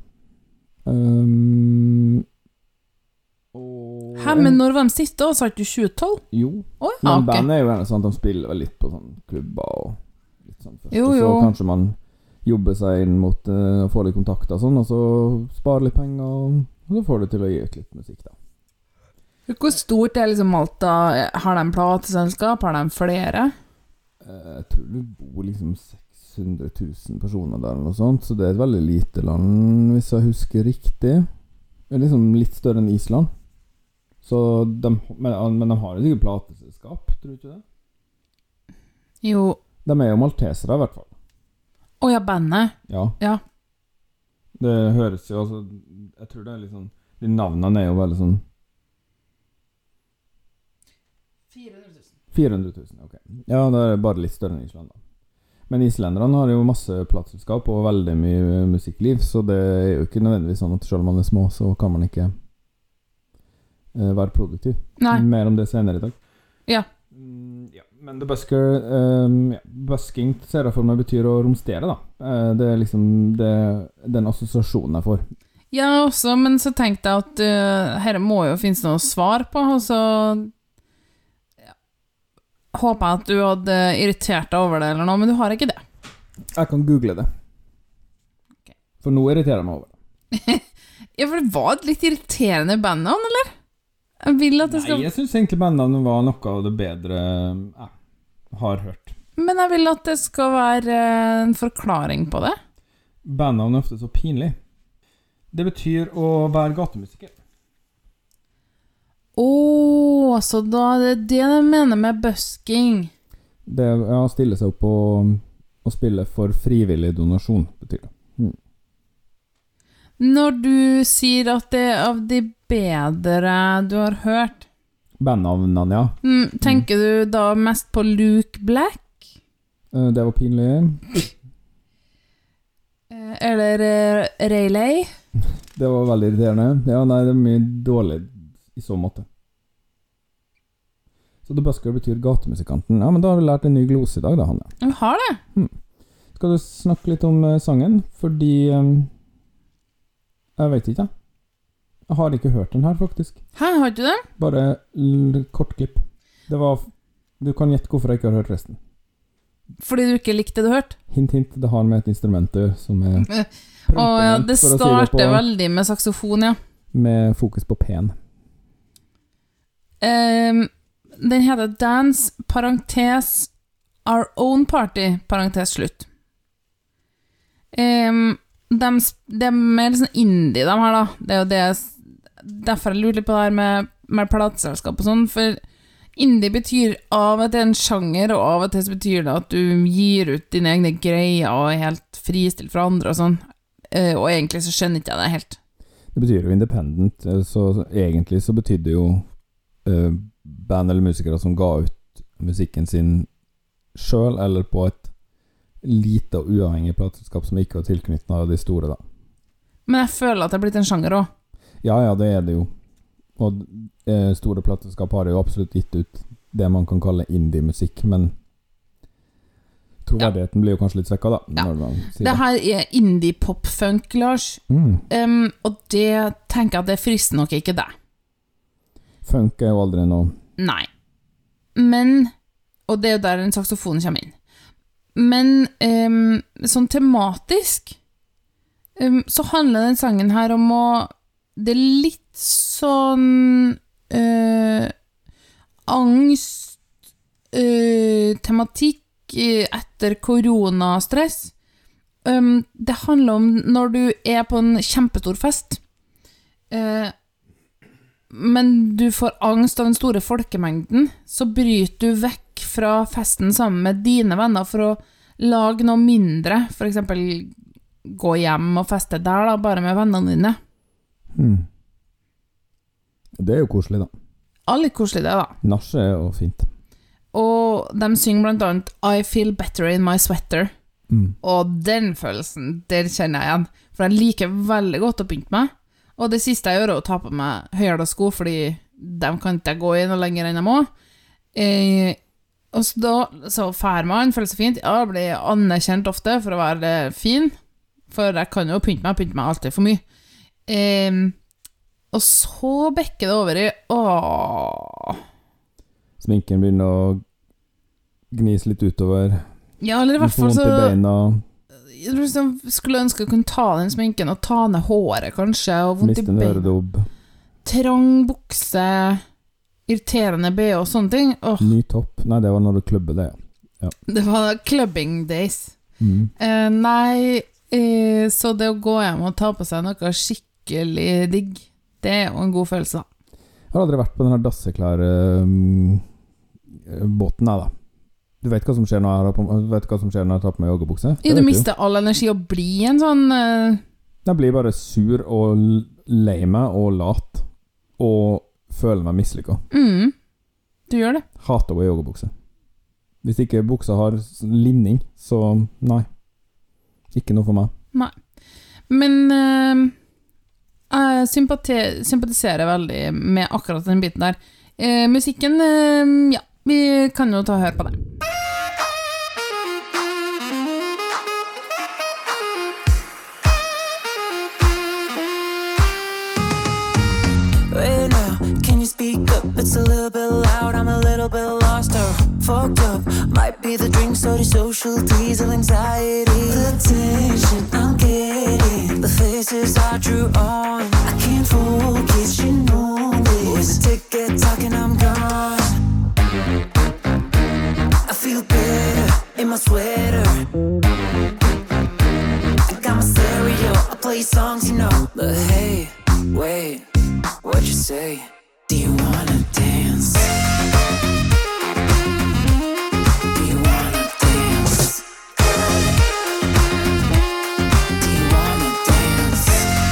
Um, og Hæ, men når var de siste da? Sa ikke du tjue tolv? Jo, oh, ja, men ok. bandet er jo gjerne sånn at de spiller vel litt på sånn klubber og litt sånn først, Jo, og så jo. kanskje man jobber seg inn mot uh, å få litt kontakter og sånn, og så sparer litt penger, og, og så får du til å gi ut litt musikk da. Hvor stort er liksom Malta? Har de en plateselskap? Har de flere? Uh, jeg tror du bor liksom seks hundre tusen personer der eller noe sånt, så det er et veldig lite land, hvis jeg husker riktig. Det er liksom litt større enn Island. Så de, men, men de har jo sikkert plateselskap, tror du ikke det? Jo. De er jo maltesere i hvert fall. Åja, bandet? Ja. Ja. Det høres jo, altså, jeg tror det er litt sånn, de navnene er jo veldig sånn fire hundre tusen, ok. Ja, det er bare litt større enn Island da. Men islenderne har jo masse plateselskap og veldig mye musikkliv, så det er jo ikke nødvendigvis sånn at selv om man er små, så kan man ikke uh, være produktiv. Nei. Mer om det senere i dag. Ja. Mm, ja. Men The Busker, um, ja, busking ser jeg for meg betyr å romstere da. Uh, det er liksom det, den assosiasjonen jeg får. Ja, også, men så tenkte jeg at uh, her må jo finnes noe svar på, og så håper jeg at du hadde irritert deg over det eller noe, men du har ikke det. Jeg kan google det. Okay. For nå irriterer jeg meg over det. Ja, for det var et litt irriterende bandnavn, eller? Jeg vil at det skal... Nei, jeg synes egentlig bandnavnet var noe av det bedre jeg har hørt. Men jeg vil at det skal være en forklaring på det. Bandnavnet er ofte så pinlig. Det betyr å være gatemusiker. Åh, så da er det det de mener med busking. Det er ja, å stille seg opp og, og spille for frivillig donasjon, betyr det. Mm. Når du sier at det er av de bedre du har hørt, bandnavnene, ja. mm, tenker du da mest på Luke Black? Eh, Det var pinlig. Eh, Eller eh, Rayleigh? Det var veldig irriterende. Ja, nei, det er mye dårlig i så måte. Så The Busker betyr gatemusikanten. Ja, men da har vi lært en ny glose i dag da, Hanne. Du har det? Hmm. Skal du snakke litt om eh, sangen? Fordi eh, jeg vet ikke. Jeg har ikke hørt den her, faktisk. Hæ, har du det? Bare l- kort klipp. Det var... Du kan gjette hvorfor jeg ikke har hørt resten. Fordi du ikke likte det du hørte? Hint, hint. Det har med et instrument å gjøre som er Åh ja, prompement, det for å si starter på- veldig med saksofon, ja. med fokus på pen. Ehm, den heter Dance, parentes, Our Own Party, parentes slutt. Ehm, de, de er litt sånn indie, de her da. Det er jo det, derfor jeg lurer litt på det her med, med plateselskap og sånn, for indie betyr av og til en sjanger, og av og til så betyr det at du gir ut dine egne greier og er helt fristilt fra andre og sånn. Eh, og egentlig så skjønner ikke jeg det helt. Det betyr jo independent, eh, så egentlig så betydde det jo eh, band eller musikere som ga ut musikken sin selv, eller på et lite og uavhengig plateselskap som ikke var tilknyttet av de store da. Men jeg føler at det er blitt en sjanger også. Ja, ja, det er det jo. Og eh, store plateselskap har jo absolutt gitt ut det man kan kalle indie-musikk, men troverdigheten ja. blir jo kanskje litt svekket da. Ja. Når man sier Det her er indie-pop-funk, Lars. Mm. Um, og det tenker jeg at det frister nok ikke det. Funk er jo aldri noe... Nei. Men, og det er jo der en saksofon kommer inn. Men um, sånn tematisk Um, så handler den sangen her om å det er litt sånn uh, angst uh, tematikk etter koronastress. Um, det handler om når du er på en kjempestor fest uh, men du får angst av den store folkemengden, så bryter du vekk fra festen sammen med dine venner for å lage noe mindre, for eksempel gå hjem og feste der da, bare med vennene dine. Hmm. Det er jo koselig da. Ja, litt koselig det da. Nach er jo fint. Og de synger blant annet I feel better in my sweater. Mm. Og den følelsen, den kjenner jeg igjen. For jeg liker veldig godt å pynte meg. Og det siste jeg gjør er å ta på meg høyere sko, fordi de kan ikke gå i noe lenger enn jeg må. Eh, og så da, så fær man, føler seg fint. Ja, jeg blir anerkjent ofte for å være fin. For jeg kan jo pynte meg, pynte meg alltid for mye. Eh, og så bekker det over i åh. Sminken begynner å gnis litt utover. Ja, eller i hvert fall så beina. Jeg liksom skulle ønske å kunne ta den sminken og ta ned håret kanskje, og vondt i Miste en beina. øredobb. Trang bukse, irriterende B og sånne ting. Åh, Ny topp. Nei, det var når du klubber det. Ja. det var clubbing days. Mm. Eh, nei, eh, så det å gå hjem og ta på seg noe skikkelig digg, det er jo en god følelse da. Jeg har aldri vært på den her dasseklare um, båten her da. Du vet hva som skjer når jeg har på, vet hva som skjer når jeg tar på meg joggebukse? Ja, du mister all energi å bli en sånn uh... Jeg blir bare sur og lei meg og lat og føler meg mislykket. mm, Du gjør det. Hater å gå i joggebukse. Hvis ikke buksa har linning, så nei. Ikke noe for meg. Nei. Men uh, jeg sympati- sympatiserer veldig med akkurat den biten der. uh, Musikken, uh, ja, vi kan jo ta og høre på det. Hey now, can you speak up? It's a little bit loud, I'm a little bit lost or fucked up. Might be the drinks or the social diesel anxiety. The tension I'm getting, the faces I drew on. I can't focus, you know this. With the ticket talking, I'm gone. I feel better in my sweater. I got my stereo, I play songs, you know. But hey, wait, what'd you say? Do you wanna dance? Do you wanna dance? Do you wanna dance?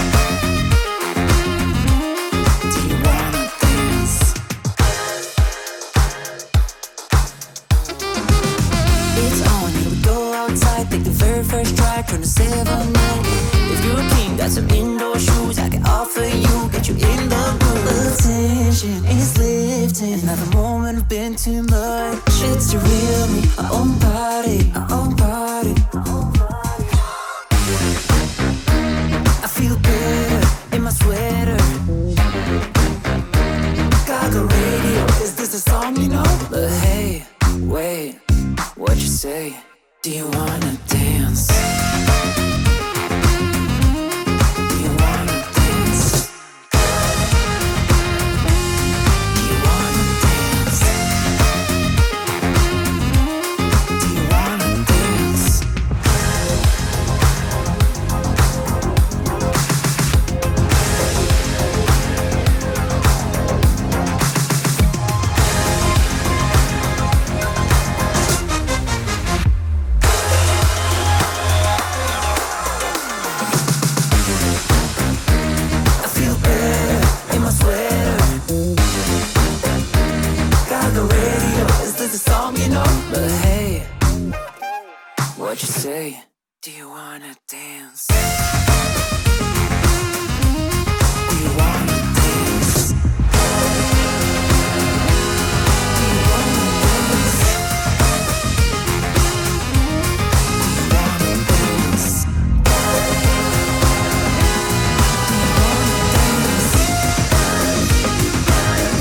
Do you wanna dance? It's on, here we go outside, take the very first try, turn to seven nine. If you're a king, got some indoor shoes I can offer you, get you in the room. Attention is lifting, another moment have been too much. It's the real me, our own party, our own party. I feel better in my sweater. Gaga radio, is this a song you know? But hey, wait, what'd you say? Do you wanna dance? What'd you say? Do you wanna dance? Do you wanna dance? Do you wanna dance? Do you wanna dance?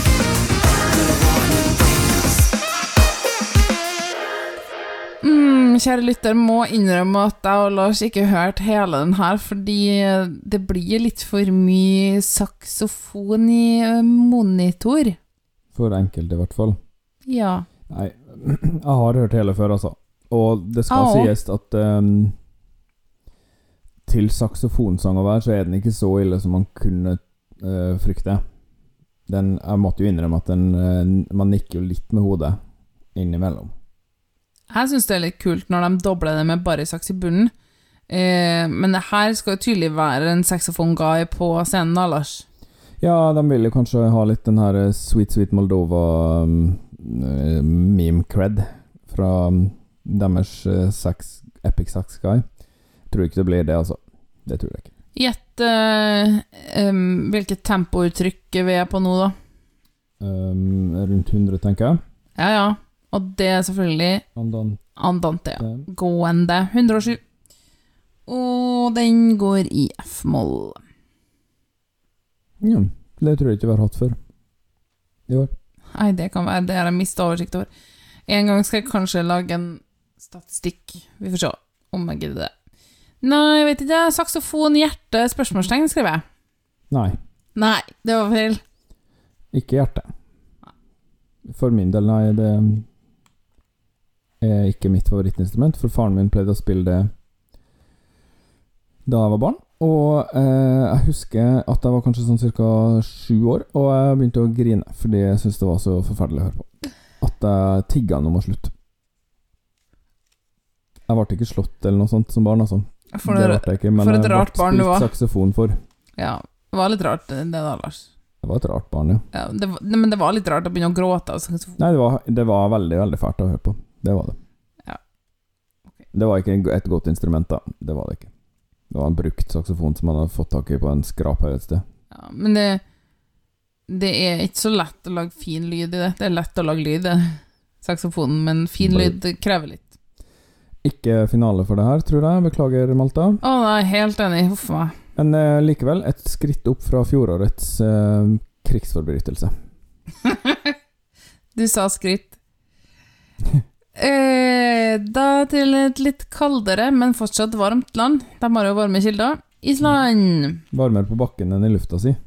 Mm, kjære lytter, må innrømme at jeg og Lars ikke har hørt hele den her, fordi det blir litt for mye saksofon i monitor. For enkelte i hvert fall. Ja. Nei, jeg har hørt hele før, altså. Og det skal Ah, sies at um, til saksofonsang å være, så er den ikke så ille som man kunne uh, frykte. Den, jeg måtte jo innrømme at den, uh, man nikker jo litt med hodet innimellom. Jeg synes det er litt kult når de dobler det med bare saks i bunnen. Eh, men det her skal jo tydelig være en saxophone-guy på scenen, da, Lars. Ja, de vil jo kanskje ha litt den her Sweet Sweet Moldova um, uh, meme-cred fra um, deres uh, sax, Epic Sax Guy. Tror ikke det blir det, altså. Det tror jeg ikke. Gjett uh, um, hvilket tempouttrykk vi er på nå, da. Um, rundt hundre, tenker jeg. Ja, ja. Og det er selvfølgelig Andante. Andante, ja. Gående. hundre og sju. Og den går i F-moll. Ja, det tror jeg ikke vi har hatt før i år. Nei, det kan være det jeg har mistet oversikt over. En gang skal jeg kanskje lage en statistikk. Vi får se om jeg gidder det. Nei, jeg vet ikke. Saksofon, hjerte, spørsmålstegn, skriver jeg. Nei. Nei, det var feil. Ikke hjerte. For min del, nei, det er ikke mitt favorittinstrument, for faren min pleide å spille det da jeg var barn, og eh, jeg husker at jeg var kanskje sånn cirka sju år, og jeg begynte å grine, fordi jeg synes det var så forferdelig å høre på. At jeg tigget han om å slutte. Jeg ble ikke slått eller noe sånt som barn, altså. For, det ble jeg ikke, men for et rart barn du var. Jeg ble spilt saksofon for. Ja, det var litt rart det da, Lars. Det var et rart barn, ja. Ja, det var, men det var litt rart å begynne å gråte. Altså. Nei, det var, det var veldig, veldig fælt å høre på. Det var det. Ja. Okay. Det var ikke et godt instrument, da. Det var det ikke. Det var en brukt saksofon som man hadde fått tak i på en skraphaug et sted. Ja, men det, det er ikke så lett å lage fin lyd i det. Det er lett å lage lyd, det. Saksofonen, men fin lyd krever litt. Ikke finale for det her, tror jeg. Beklager, Malta. Å, nei, helt enig. Huff meg. Men eh, likevel, et skritt opp fra fjorårets eh, krigsforbrytelse. Du sa skritt. eh, da til et litt kaldere, men fortsatt varmt land. De har jo varme kilder. Island. Varmere på bakken enn i lufta si.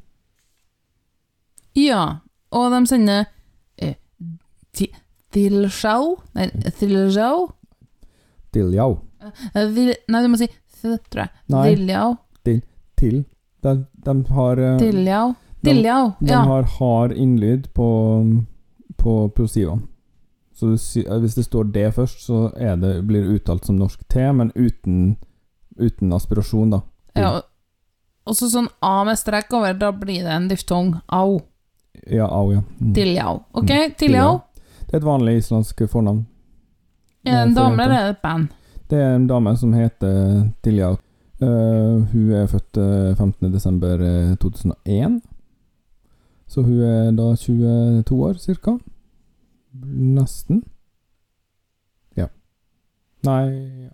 Ja, og de sender eh, Thiljau. Nei, Thiljau. Thiljau. Eh, nei, du må si th, tror jeg. Nei. Thiljau. Til. De, de har Thiljau. Thiljau, de, ja. de har hard innlyd på, på plosiven. Så hvis det står det først, så er det, blir det uttalt som norsk T, men uten, uten aspirasjon, da. Ja, og så sånn A med strek over, da blir det en diftong. Au. Ja, au, ja. Mm. Thiljau. Ok, Thiljau. Det er et vanlig islandsk fornavn. Er det en dame eller er det et band? Det er en dame som heter Thiljau. Uh, hun er født uh, femtende desember to tusen og én. Så hun er da tjueto år, cirka. Nesten. Ja. Nei ja.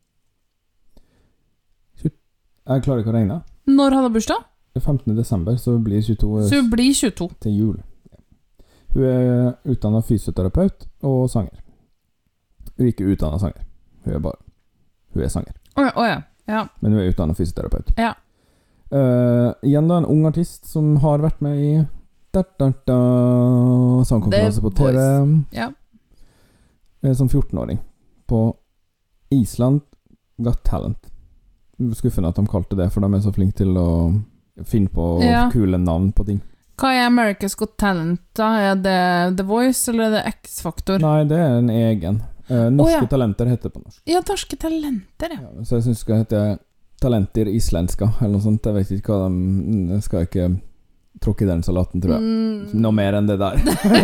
Jeg klarer ikke å regne. Når hadde hun bursdag? femtende desember, så blir tjueto. Så hun blir tjueto. Til jul. Ja. Hun er utdannet fysioterapeut og sanger. Hun er ikke utdannet sanger. Hun er bare Hun er sanger. Åja, oh, ja. Ja. Men hun er utdannet fysioterapeut. Ja. Uh, igjen da en ung artist som har vært med i da, da, da, sangkonkurranse på T V. Ja. Uh, som fjorten-åring på Island Got Talent. Skuffende at de kalte det, for de er så flinke til å finne på ja. kule navn på ting. Hva er America's Got Talent da? Er det The Voice eller er det X-Factor? Nei, det er en egen. Uh, norske oh, ja. Talenter heter det på norsk. Ja, norske talenter, ja. ja så jeg synes det skal hete Talenter islenska, eller noe sånt. Jeg vet ikke hva de... Jeg skal ikke tråkke i den salaten, tror jeg. Mm. Noe mer enn det der.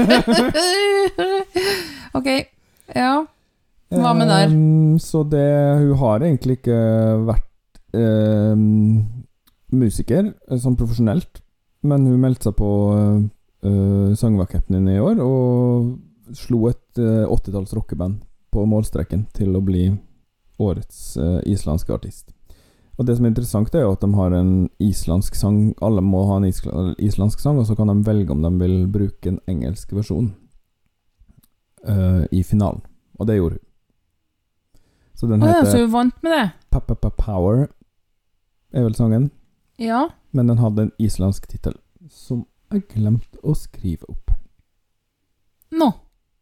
Ok, ja. Hva med der? Um, så det... Hun har egentlig ikke vært um, musiker, sånn profesjonelt, men hun meldte seg på uh, Sangvakeppnen i år, og slo et uh, åttitalls rockeband på målstreken til å bli årets uh, islandske artist. Og det som er interessant er jo at de har en islandsk sang. Alle må ha en isla- islandsk sang, og så kan de velge om de vil bruke en engelsk versjon uh, i finalen. Og det gjorde hun. Så den Å ja, så heter du vant med det? Pappa Power, er vel sangen. Ja. Men den hadde en islandsk titel, som jeg glemte å skrive opp. Nå.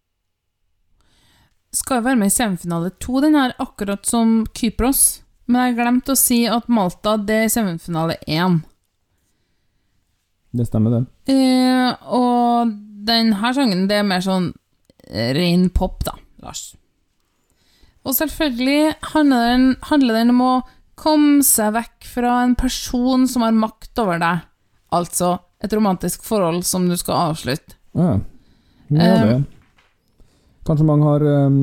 Skal være med i semifinale to, den her akkurat som Kypros. Men jeg glemte å si at Malta, det er semifinale én. Det stemmer det. Eh, og den her sangen, det er mer sånn ren pop da, Lars. Og selvfølgelig handler den, handler den om å komme seg vekk fra en person som har makt over deg. Altså et romantisk forhold som du skal avslutte. Ja, ja det. Um, Kanskje mange har um,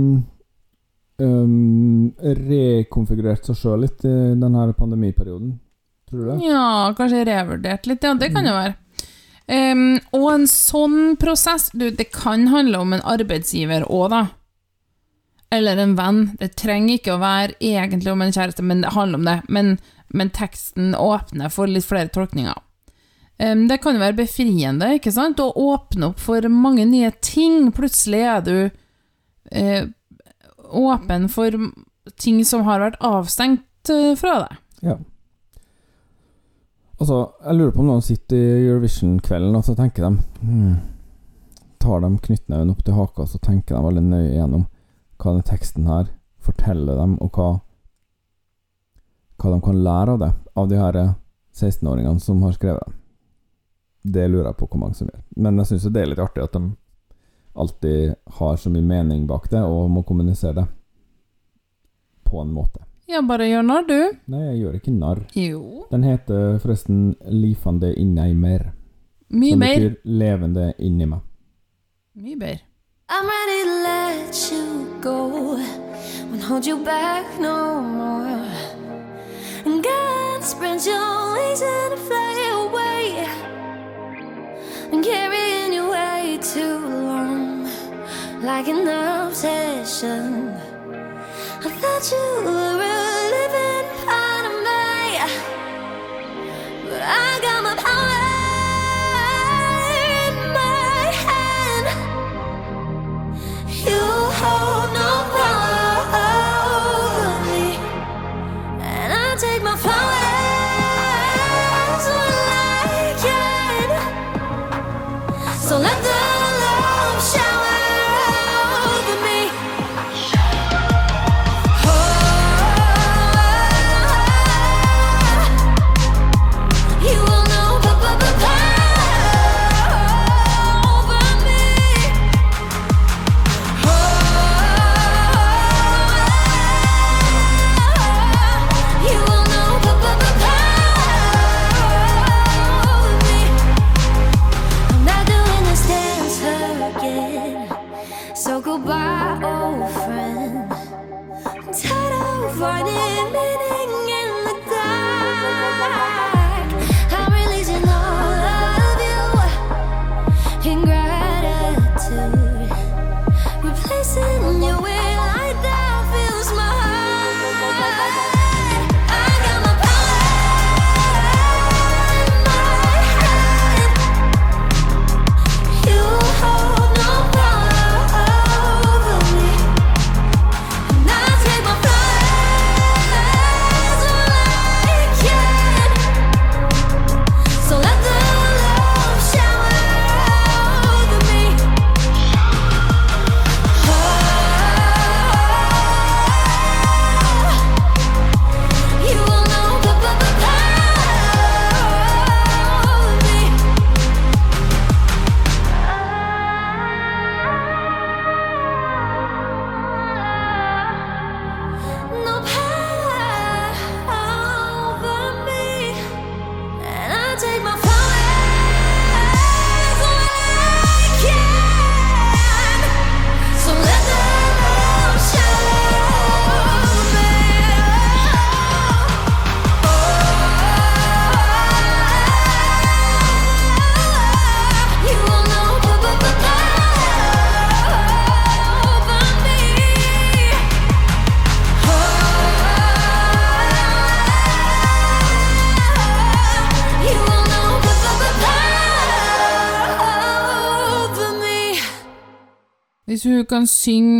um, rekonfigurert seg selv litt i denne pandemiperioden. Tror du det? Ja, kanskje revurdert litt, ja, det kan jo være. Um, og en sånn prosess, du, det kan handle om en arbeidsgiver også da. Eller en venn. Det trenger ikke å være egentlig om en kjæreste, men det handler om det. Men, men teksten åpner for litt flere tolkninger. Um, det kan jo være befriende, ikke sant? Å åpne opp for mange nye ting. Plutselig er du uh, åpen for ting som har vært avstengt uh, fra deg. Ja. Altså, jeg lurer på om noen sitter i Eurovision-kvelden, og så tenker de, hmm, tar de knyttneven opp til haka, og så tenker de veldig nøye igjennom hva den teksten her forteller dem, og hva, hva de kan lære av det, av de her seksten-åringene som har skrevet det. Det lurer jeg på hvor mange som gjør. Men jeg synes det er litt artig at de alltid har så mye mening bak det, og må kommunisere det på en måte. Ja, bare gjør narr, du. Nei, jeg gjør ikke narr. Jo. Den heter forresten Lifande inni mer. Mye som mer. betyr levende inni meg. Mye mer. I'm ready to let you go. Won't hold you back no more. And God spread your wings and fly away. And carrying you way too long, like an obsession. I thought you were a living part of me, but I got my power in my hand. You hold no power over me, and I take my flowers when I can. So let the love shower over me. You will know power over me. You will know power over me. I'm not doing this dance again. So goodbye, old friend. I'm tired of finding meaning in the dark. I'm releasing all of you in gratitude, replacing you with light that fills my heart. I got my power in my hand. You hold no power over me, and I take my flowers when I can. So let the love shower over me. You will know the power over me. No power over me, and I take my flowers when I can. So let the love shower me. You will know the power over me. You will know the power over me. Hvis hun kan synge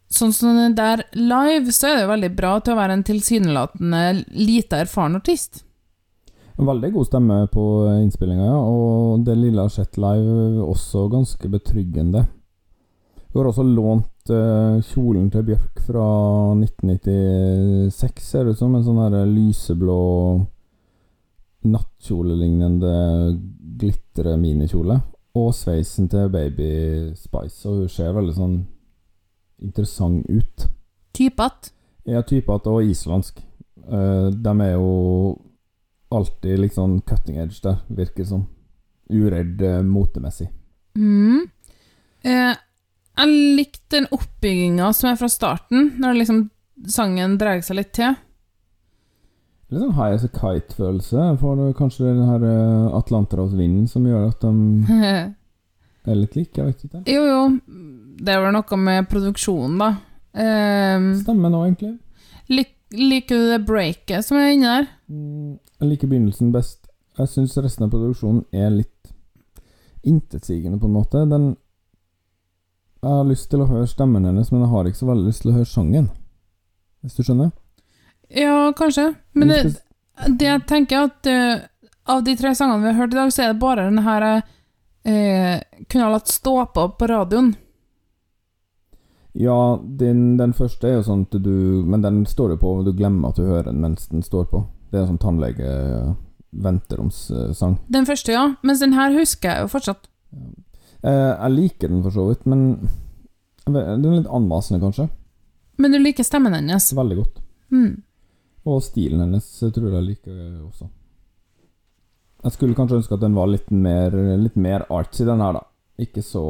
sånn som den der live, så er det jo veldig bra til å være en tilsynelatende lite erfaren artist. En veldig god stemme på innspillingen, ja, og det lille har sett live også ganske betryggende. Vi har også lånt uh, kjolen til Bjørk fra nitten nittiseks, ser det ut som, en sånn her lyseblå nattkjolelignende glitre minikjole, og sveisen til Baby Spice, og hun ser veldig sånn interessant ut. Typat? Ja, typat og islandsk. Uh, de er jo alltid litt sånn cutting edge der, virker som. Uredd uh, motemessig. Mm. Uh, jeg likte den oppbyggingen som er fra starten, når liksom sangen dreier seg litt til. Litt sånn high as a kite-følelse. For kanskje den her uh, Atlanterhavsvinden som gjør at de er litt like, jeg vet ikke. Jo, jo. Det er vel noe med produksjonen, da. Um, Stemmer nå, egentlig. Lik, liker du det breaket som er inne der? Mm, jeg liker begynnelsen best. Jeg synes resten av produksjonen er litt intetsigende på en måte. Den, jeg har lyst til å høre stemmen hennes, men jeg har ikke så veldig lyst til å høre sangen. Hvis du skjønner? Ja, kanskje. Men det, det jeg tenker at uh, av de tre sangene vi har hørt i dag, så er det bare den her uh, kunne ha latt stå på på radioen. Ja, den, den første er jo sånn at du, men den står jo på, og du glemmer at du hører den mens den står på. Det er en sånn tannlege uh, venteromssang. Den første, ja. Mens den her husker jeg jo fortsatt. Ja. Uh, jeg liker den for så vidt, men den er litt anmasende kanskje. Men du liker stemmen hennes? Veldig godt. Mm. Og stilen hennes tror jeg liker også. Jeg skulle kanskje ønske at den var litt mer, litt mer artsy, den her da. Ikke så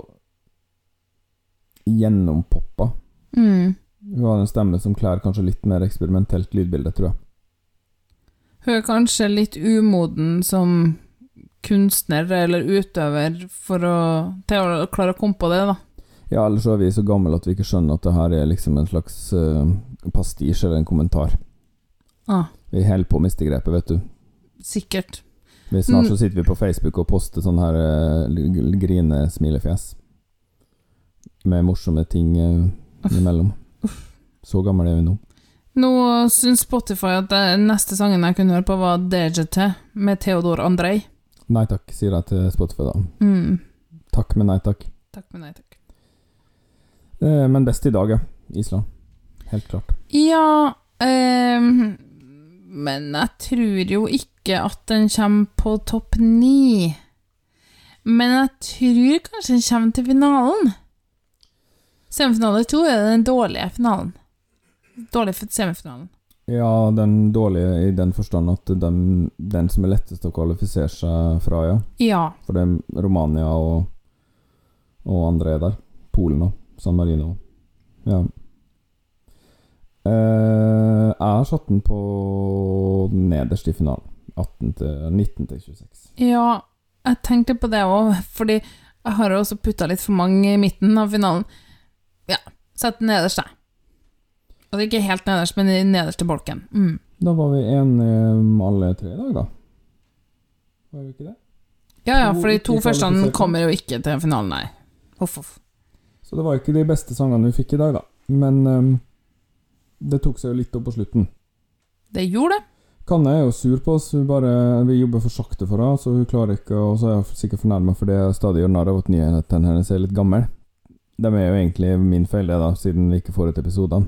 gjennompoppa. Mm. Hun har en stemme som klær kanskje litt mer eksperimentelt lydbilde, tror jeg. Hun er kanskje litt umoden som kunstner eller utøver for å, til å klare å komme på det, da. Ja, ellers er vi så gammel at vi ikke skjønner at det her er liksom en slags uh, pastisj eller en kommentar. Ah. Vi holder på å miste grepet, vet du. Sikkert. Vi snart så sitter vi på Facebook og poster sånn her uh, grine-smilefjes med morsomme ting uh, imellom. Så gammel er vi nå. Nå synes Spotify at det neste sangen jeg kunne høre på var D J T med Theodor Andrei. Nei takk, sier jeg til Spotify da. Mm. Takk, men nei takk. Takk, men nei takk. Eh, men best i dag, ja. Island. Helt klart. Ja, eh, men jeg tror jo ikke at den kommer på topp ni. Men jeg tror kanskje den kommer til finalen. Semifinale to er den dårlige finalen. Dårlig for semifinalen. Ja, den dårlige i den forstand at den, den som er lettest å kvalifisere seg fra, ja. Ja. For det er Romania og, og andre er der. Polen og San Marino. Ja. Eh, jeg har satt den på nederst i finalen. atten til nitten til tjueseks. Ja, jeg tenkte på det også, fordi jeg har også puttet litt for mange i midten av finalen. Ja, sett den nederst da. Altså ikke helt nederst, men i nederste bolken. Mm. Da var vi enige om alle tre i dag, da. Var vi ikke det? Ja, ja, for de to første kommer jo ikke til finalen, nei. Huff, huff. Så det var ikke de beste sangene vi fikk i dag, da. Men um, det tok seg jo litt opp på slutten. Det gjorde det. Kanne er jo sur på oss. Hun bare, vi jobber for sakte for henne, så hun klarer ikke, og så er jeg sikkert fornærmet for det jeg stadig gjør narr av at nyheten hennes er litt gammel. Det er jo egentlig min feil det da, siden vi ikke får et episodene.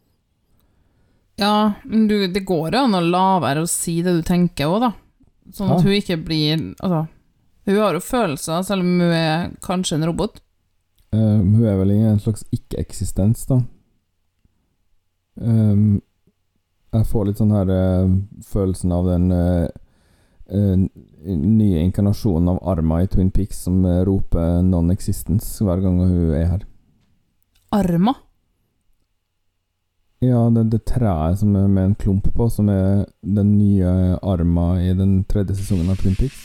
Ja, men du, det går jo an å la være å si det du tenker også da. Sånn at ja. Hun ikke blir, altså, hun har jo følelser, selv om hun er kanskje en robot. Uh, hun er vel i en slags ikke-eksistens da. Um, jeg får litt sånn her uh, følelsen av den uh, uh, nye inkarnasjonen av Arma i Twin Peaks som uh, roper non-existence hver gang hun er her. Arma? Ja, det, det treet som er med en klump på, som er den nye Arma i den tredje sesongen av Twin Peaks.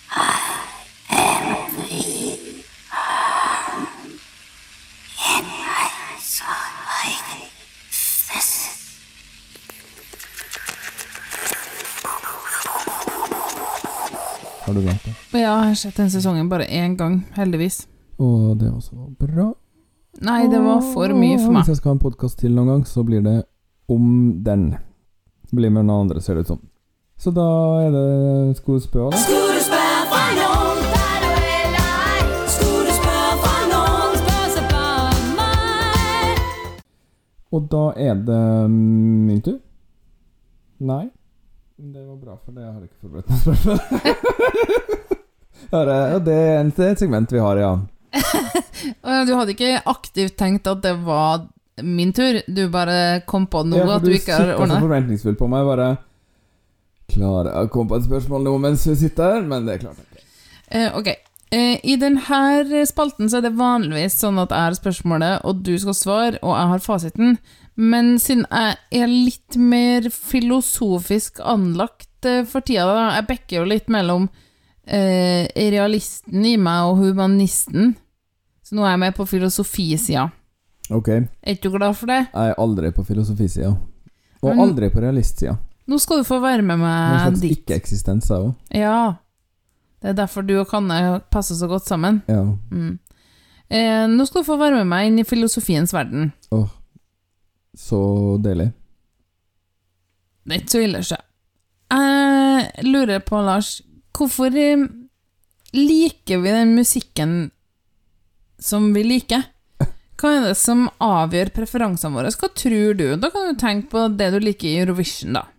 Har du glemt det? Ja, jeg har sett den sesongen bare en gang, heldigvis. Og det var så bra. Nei, det var for mye for meg. Hvis jeg skal ha en podcast til noen gang, så blir det om den. Det blir med noen andre, ser det ut som. Så da er det skuespør, da. Skuespør fra noen, der du er lei. Skuespør fra noen, spør seg bare meg. Og da er det min tur. Nei. Det var bra, for det har jeg ikke forberedt noe spørsmål. Ja, det er en segment vi har, ja. Du hadde ikke aktivt tenkt at det var min tur. Du bare kom på noe, ja, at du ikke har ordnet. Ja, for du sitter så forventningsfull på meg. Bare klar, jeg kom på et spørsmål nå mens vi sitter her, men det er klart ikke. Eh, ok. Eh, I denne spalten så er det vanligvis sånn at jeg har spørsmålet, og du skal svare, og jeg har fasiten. Men siden jeg er litt mer filosofisk anlagt eh, for tida, da, jeg bekker jo litt mellom eh, realisten i meg og humanisten. Så nå er jeg med på filosofisida. Ok. Er ikke du glad for det? Jeg er aldri på filosofisida. Og Men, aldri på realistsida. Nå skal du få være med meg dit. En slags ikke-eksistens er jo. Ja. Det er derfor du og Kanne passer så godt sammen. Ja. Mm. Eh, nå skal du få være med meg inn i filosofiens verden. Åh. Så deilig. Det er ikke så ille, så. Jeg lurer på, Lars, hvorfor eh, liker vi den musikken som vi liker? Hva er det som avgjør preferansene våre? Hva tror du? Da kan du tenke på det du liker i Eurovision, da.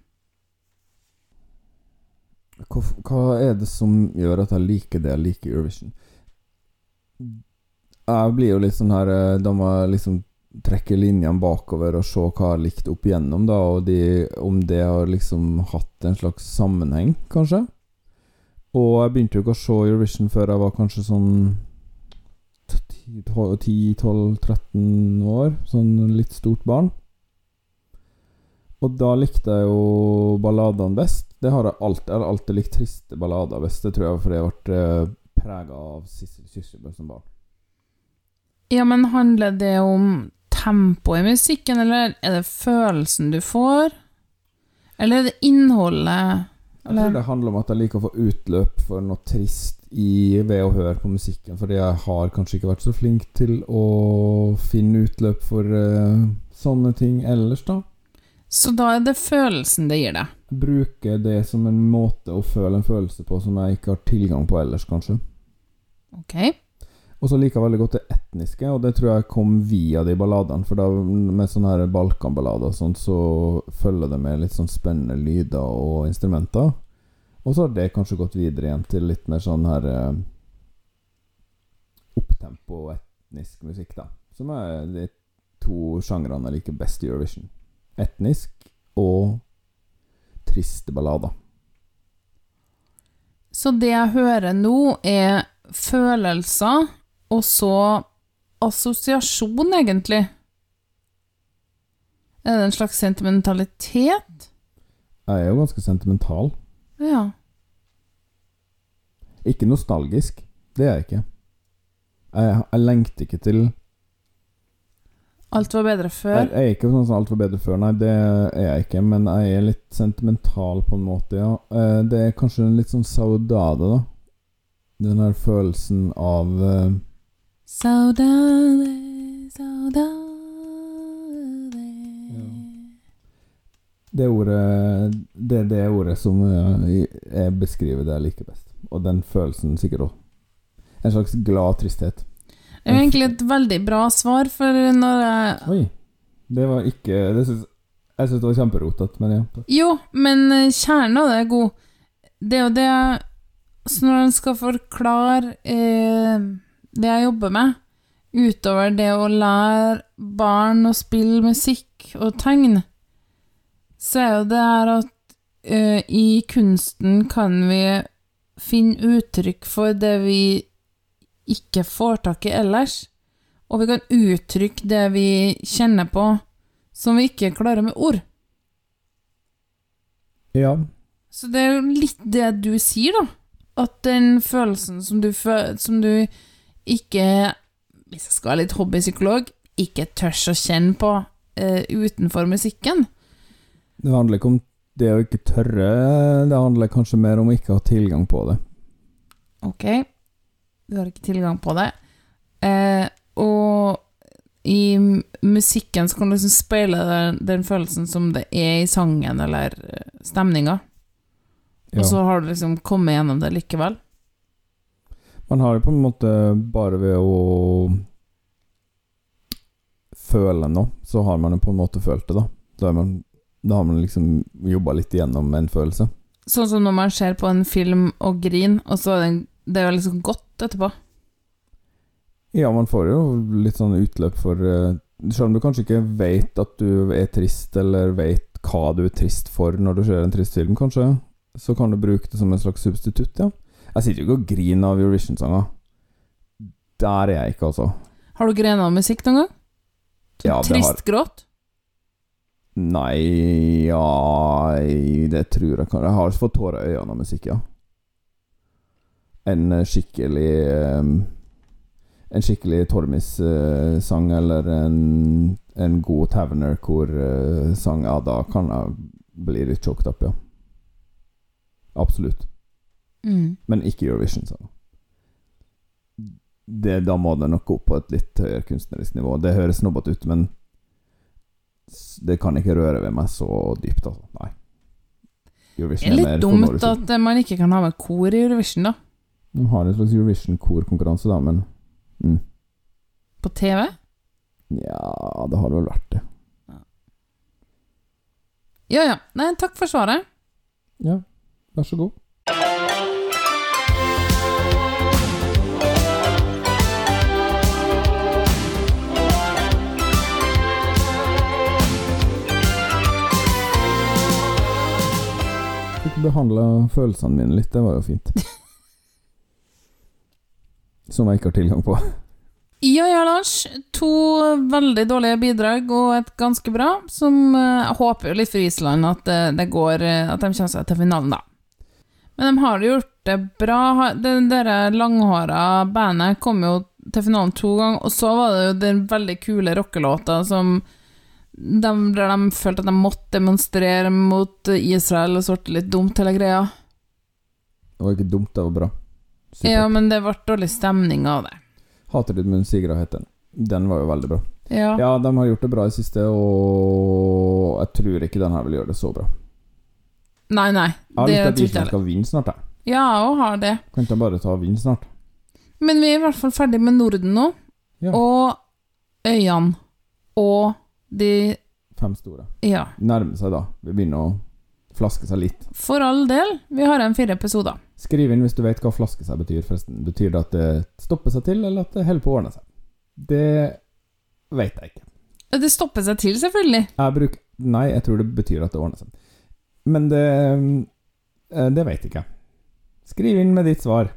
Hva, hva er det som gjør at jeg liker det jeg liker i Eurovision? Jeg blir jo litt sånn her, da må jeg liksom trekke linjene bakover og se hva jeg likte opp igjennom da, og de, om det har liksom hatt en slags sammenheng, kanskje. Og jeg begynte jo ikke å se Eurovision før jeg var kanskje sånn ti, tolv, tretten år, sånn litt stort barn. Og da likte jeg jo balladene best. Det har jeg alltid, jeg har alltid likt triste ballader best. Det tror jeg fordi jeg ble preget av Sissel Kyrkjebø som barn. Ja, men handler det om tempo i musikken, eller er det følelsen du får? Eller er det innholdet? Jeg tror det handler om at jeg liker å få utløp for noe trist i, ved å høre på musikken, fordi jeg har kanskje ikke vært så flink til å finne utløp for uh, sånne ting ellers da. Så da er det følelsen det gir deg? Bruke det som en måte å føle en følelse på som jeg ikke har tilgang på ellers, kanskje. Ok. Og så liker jeg veldig godt det etniske, og det tror jeg kom via de balladene, for da med sånne her balkanballader og sånt, så følger det med litt sånn spennende lyder og instrumenter. Og så har det kanskje gått videre igjen til litt mer sånn her eh, opptempo og etnisk musikk da, som er de to sjangrene jeg liker best i Eurovision. Etnisk og triste ballader. Så det jeg hører nå er følelser, og så assosiasjon, egentlig. Er det en slags sentimentalitet? Jeg er jo ganske sentimental. Ja. Ikke nostalgisk, det er jeg ikke. Jeg, jeg lengter ikke til alt var bedre før. Jeg, jeg er ikke sånn som alt var bedre før, nei, det er jeg ikke, men jeg er litt sentimental på en måte, ja. Det er kanskje en litt sånn saudade da. Den her følelsen av uh, saudade, saudade. Ja. Det ordet, det er det ordet som uh, jeg beskriver det jeg liker best. Og den følelsen sikkert også. En slags glad tristhet. Det er egentlig et veldig bra svar, for når jeg... Oi, det var ikke... Det synes, jeg synes det var kjemperotet, men ja. Jo, men kjernen av det er god. Det er jo det... Så når en skal forklare eh, det jeg jobber med, utover det å lære barn å spille musikk og tegne, så er jo det her at eh, i kunsten kan vi finne uttrykk for det vi ikke får tak i ellers, og vi kan uttrykke det vi kjenner på som vi ikke klarer med ord. Ja. Så det er jo litt det du sier da, at den følelsen som du, som du ikke, hvis jeg skal være litt hobbypsykolog, ikke tørs å kjenne på uh, utenfor musikken. Det handler ikke om det å ikke tørre, det handler kanskje mer om å ikke ha tilgang på det. Ok, du har ikke tilgang på det. Uh, og musikken som kan liksom speile den, den følelsen som det er i sangen eller stemninga. Ja. Og så har du liksom kommet gjennom det likevel. Man har jo på en måte bare ved å føle noe, så har man jo på en måte følt det da. Da, er man, da har man liksom jobbet litt igjennom en følelse. Sånn som når man ser på en film og grin, og så er det, det er jo liksom godt etterpå. Ja, man får jo litt sånn utløp for selv om du kanskje ikke vet at du er trist, eller vet hva du er trist for når du ser en trist film, kanskje, så kan du bruke det som en slags substitutt, ja. Jeg sitter jo ikke og griner av Eurovision-sanger. Der er jeg ikke, altså. Har du grenet av musikk noen gang? Så ja, det trist har... gråt? Nei, ja, det tror jeg kan. Jeg har fått tårer i øynene av musikk, ja. En skikkelig... Um... En skikkelig Tormis-sang, uh, eller en, en god Taverner-kor-sang, uh, ja, da kan jeg bli litt choked up, ja. Absolutt. Mm. Men ikke Eurovision-sang. Det, da må det nok gå opp på et litt høyere kunstnerisk nivå. Det høres snobbet ut, men det kan ikke røre ved meg så dypt, altså. Nei. Eurovision det er litt dumt at man ikke kan ha med kor i Eurovision, da. De har en slags Eurovision-kor-konkurranse, da, men Mm. På T V? Ja, det har det vel vært det. Ja, ja. Nei, takk for svaret. Ja, vær så god. Fikk behandle følelsene mine litt, det var jo fint. Som jeg ikke har tilgang på. Ja, ja, Lars. To veldig dårlige bidrag og et ganske bra, som jeg håper jo litt for Island at det, det går, at de kommer seg til finalen da. Men de har gjort det bra. Den der langhåra bandet kom jo til finalen to ganger, og så var det jo den veldig kule rockelåta som de, der de følte at de måtte demonstrere mot Israel og sorte litt dumt hele greia. Det var ikke dumt, det var bra. Super. Ja, men det ble dårlig stemning av det. Hater ditt munn sigra heter den. Den var jo veldig bra. Ja. Ja, de har gjort det bra i siste, og jeg tror ikke den her vil gjøre det så bra. Nei, nei. Jeg har lyst til at Island skal vinne snart, da. Ja, og har det. Kan ikke bare ta vinn snart. Men vi er i hvert fall ferdig med Norden nå, ja. Og øyene, og de... Fem store. Ja. Nærmer seg da. Vi begynner å flaske seg litt. For all del, vi har en fire episoder. Skriv inn hvis du vet hva flaske seg betyr, forresten. Betyr det at det stopper seg til, eller at det holder på å ordne seg? Det vet jeg ikke. Det stopper seg til, selvfølgelig. Jeg bruker... Nei, jeg tror det betyr at det ordner seg. Men det... Det vet jeg ikke. Skriv inn med ditt svar.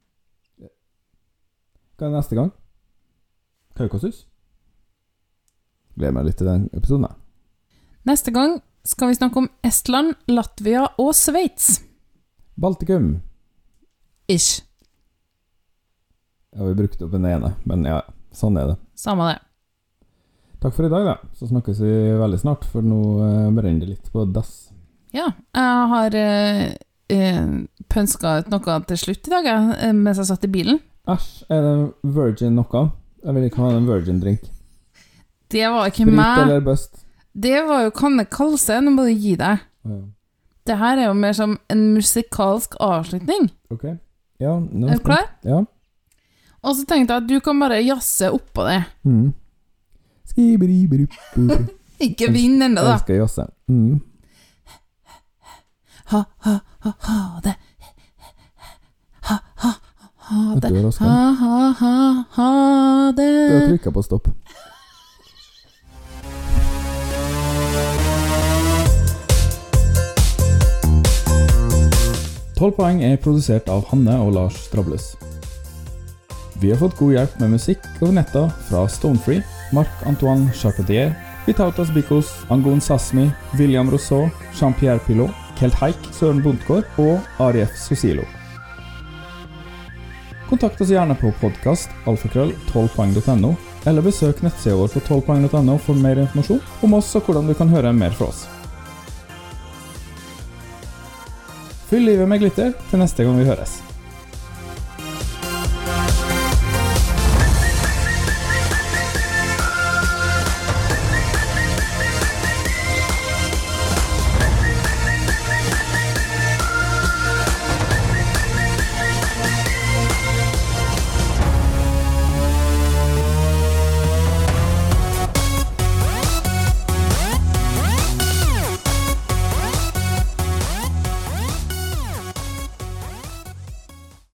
Hva er neste gang? Kaukasus? Gleder meg litt til den episoden. Neste gang skal vi snakke om Estland, Latvia og Sveits. Baltikum. Ish. Ja, vi brukte opp den ene, men ja, sånn er det. Samme det. Takk for i dag da. Så snakkes vi veldig snart, for nå eh, brenner det litt på dass. Ja, jeg har eh, eh, pønsket ut noe til slutt i dag, eh, mens jeg satt i bilen. Æsj, er det virgin noe? Jeg vil ikke ha en virgin drink. Det var ikke Sprit meg. eller bust? Det var jo Kanne Kalse, nå må du gi deg. Ja. Det her er jo mer som en musikalsk avslutning. Ok, ja. Nå er du klar? Ja. Og så tenkte jeg at du kan bare jasse opp på det. Mm. Ikke vinn enda da. Jeg skal jasse. Mm. Ha, ha, ha, ha det. Ha, ha, ha det. Du er ha, ha, ha, ha det. Du har trykket på stopp. tolv poeng er produsert av Hanne og Lars Strables. Vi har fått god hjelp med musikk og netter fra Stonefree, Marc-Antoine Charpentier, Vitautas Bikos, Angon Sasmi, William Rousseau, Jean-Pierre Pilot, Kelt Haik, Søren Bondgaard og Arief Susilo. Kontakt oss gjerne på podcast alfakrøll tolv poeng punktum no, eller besøk nettsida vår på tolv poeng punktum no for mer informasjon om oss og hvordan du kan høre mer fra oss. Fyll livet med glitter til neste gang vi høres.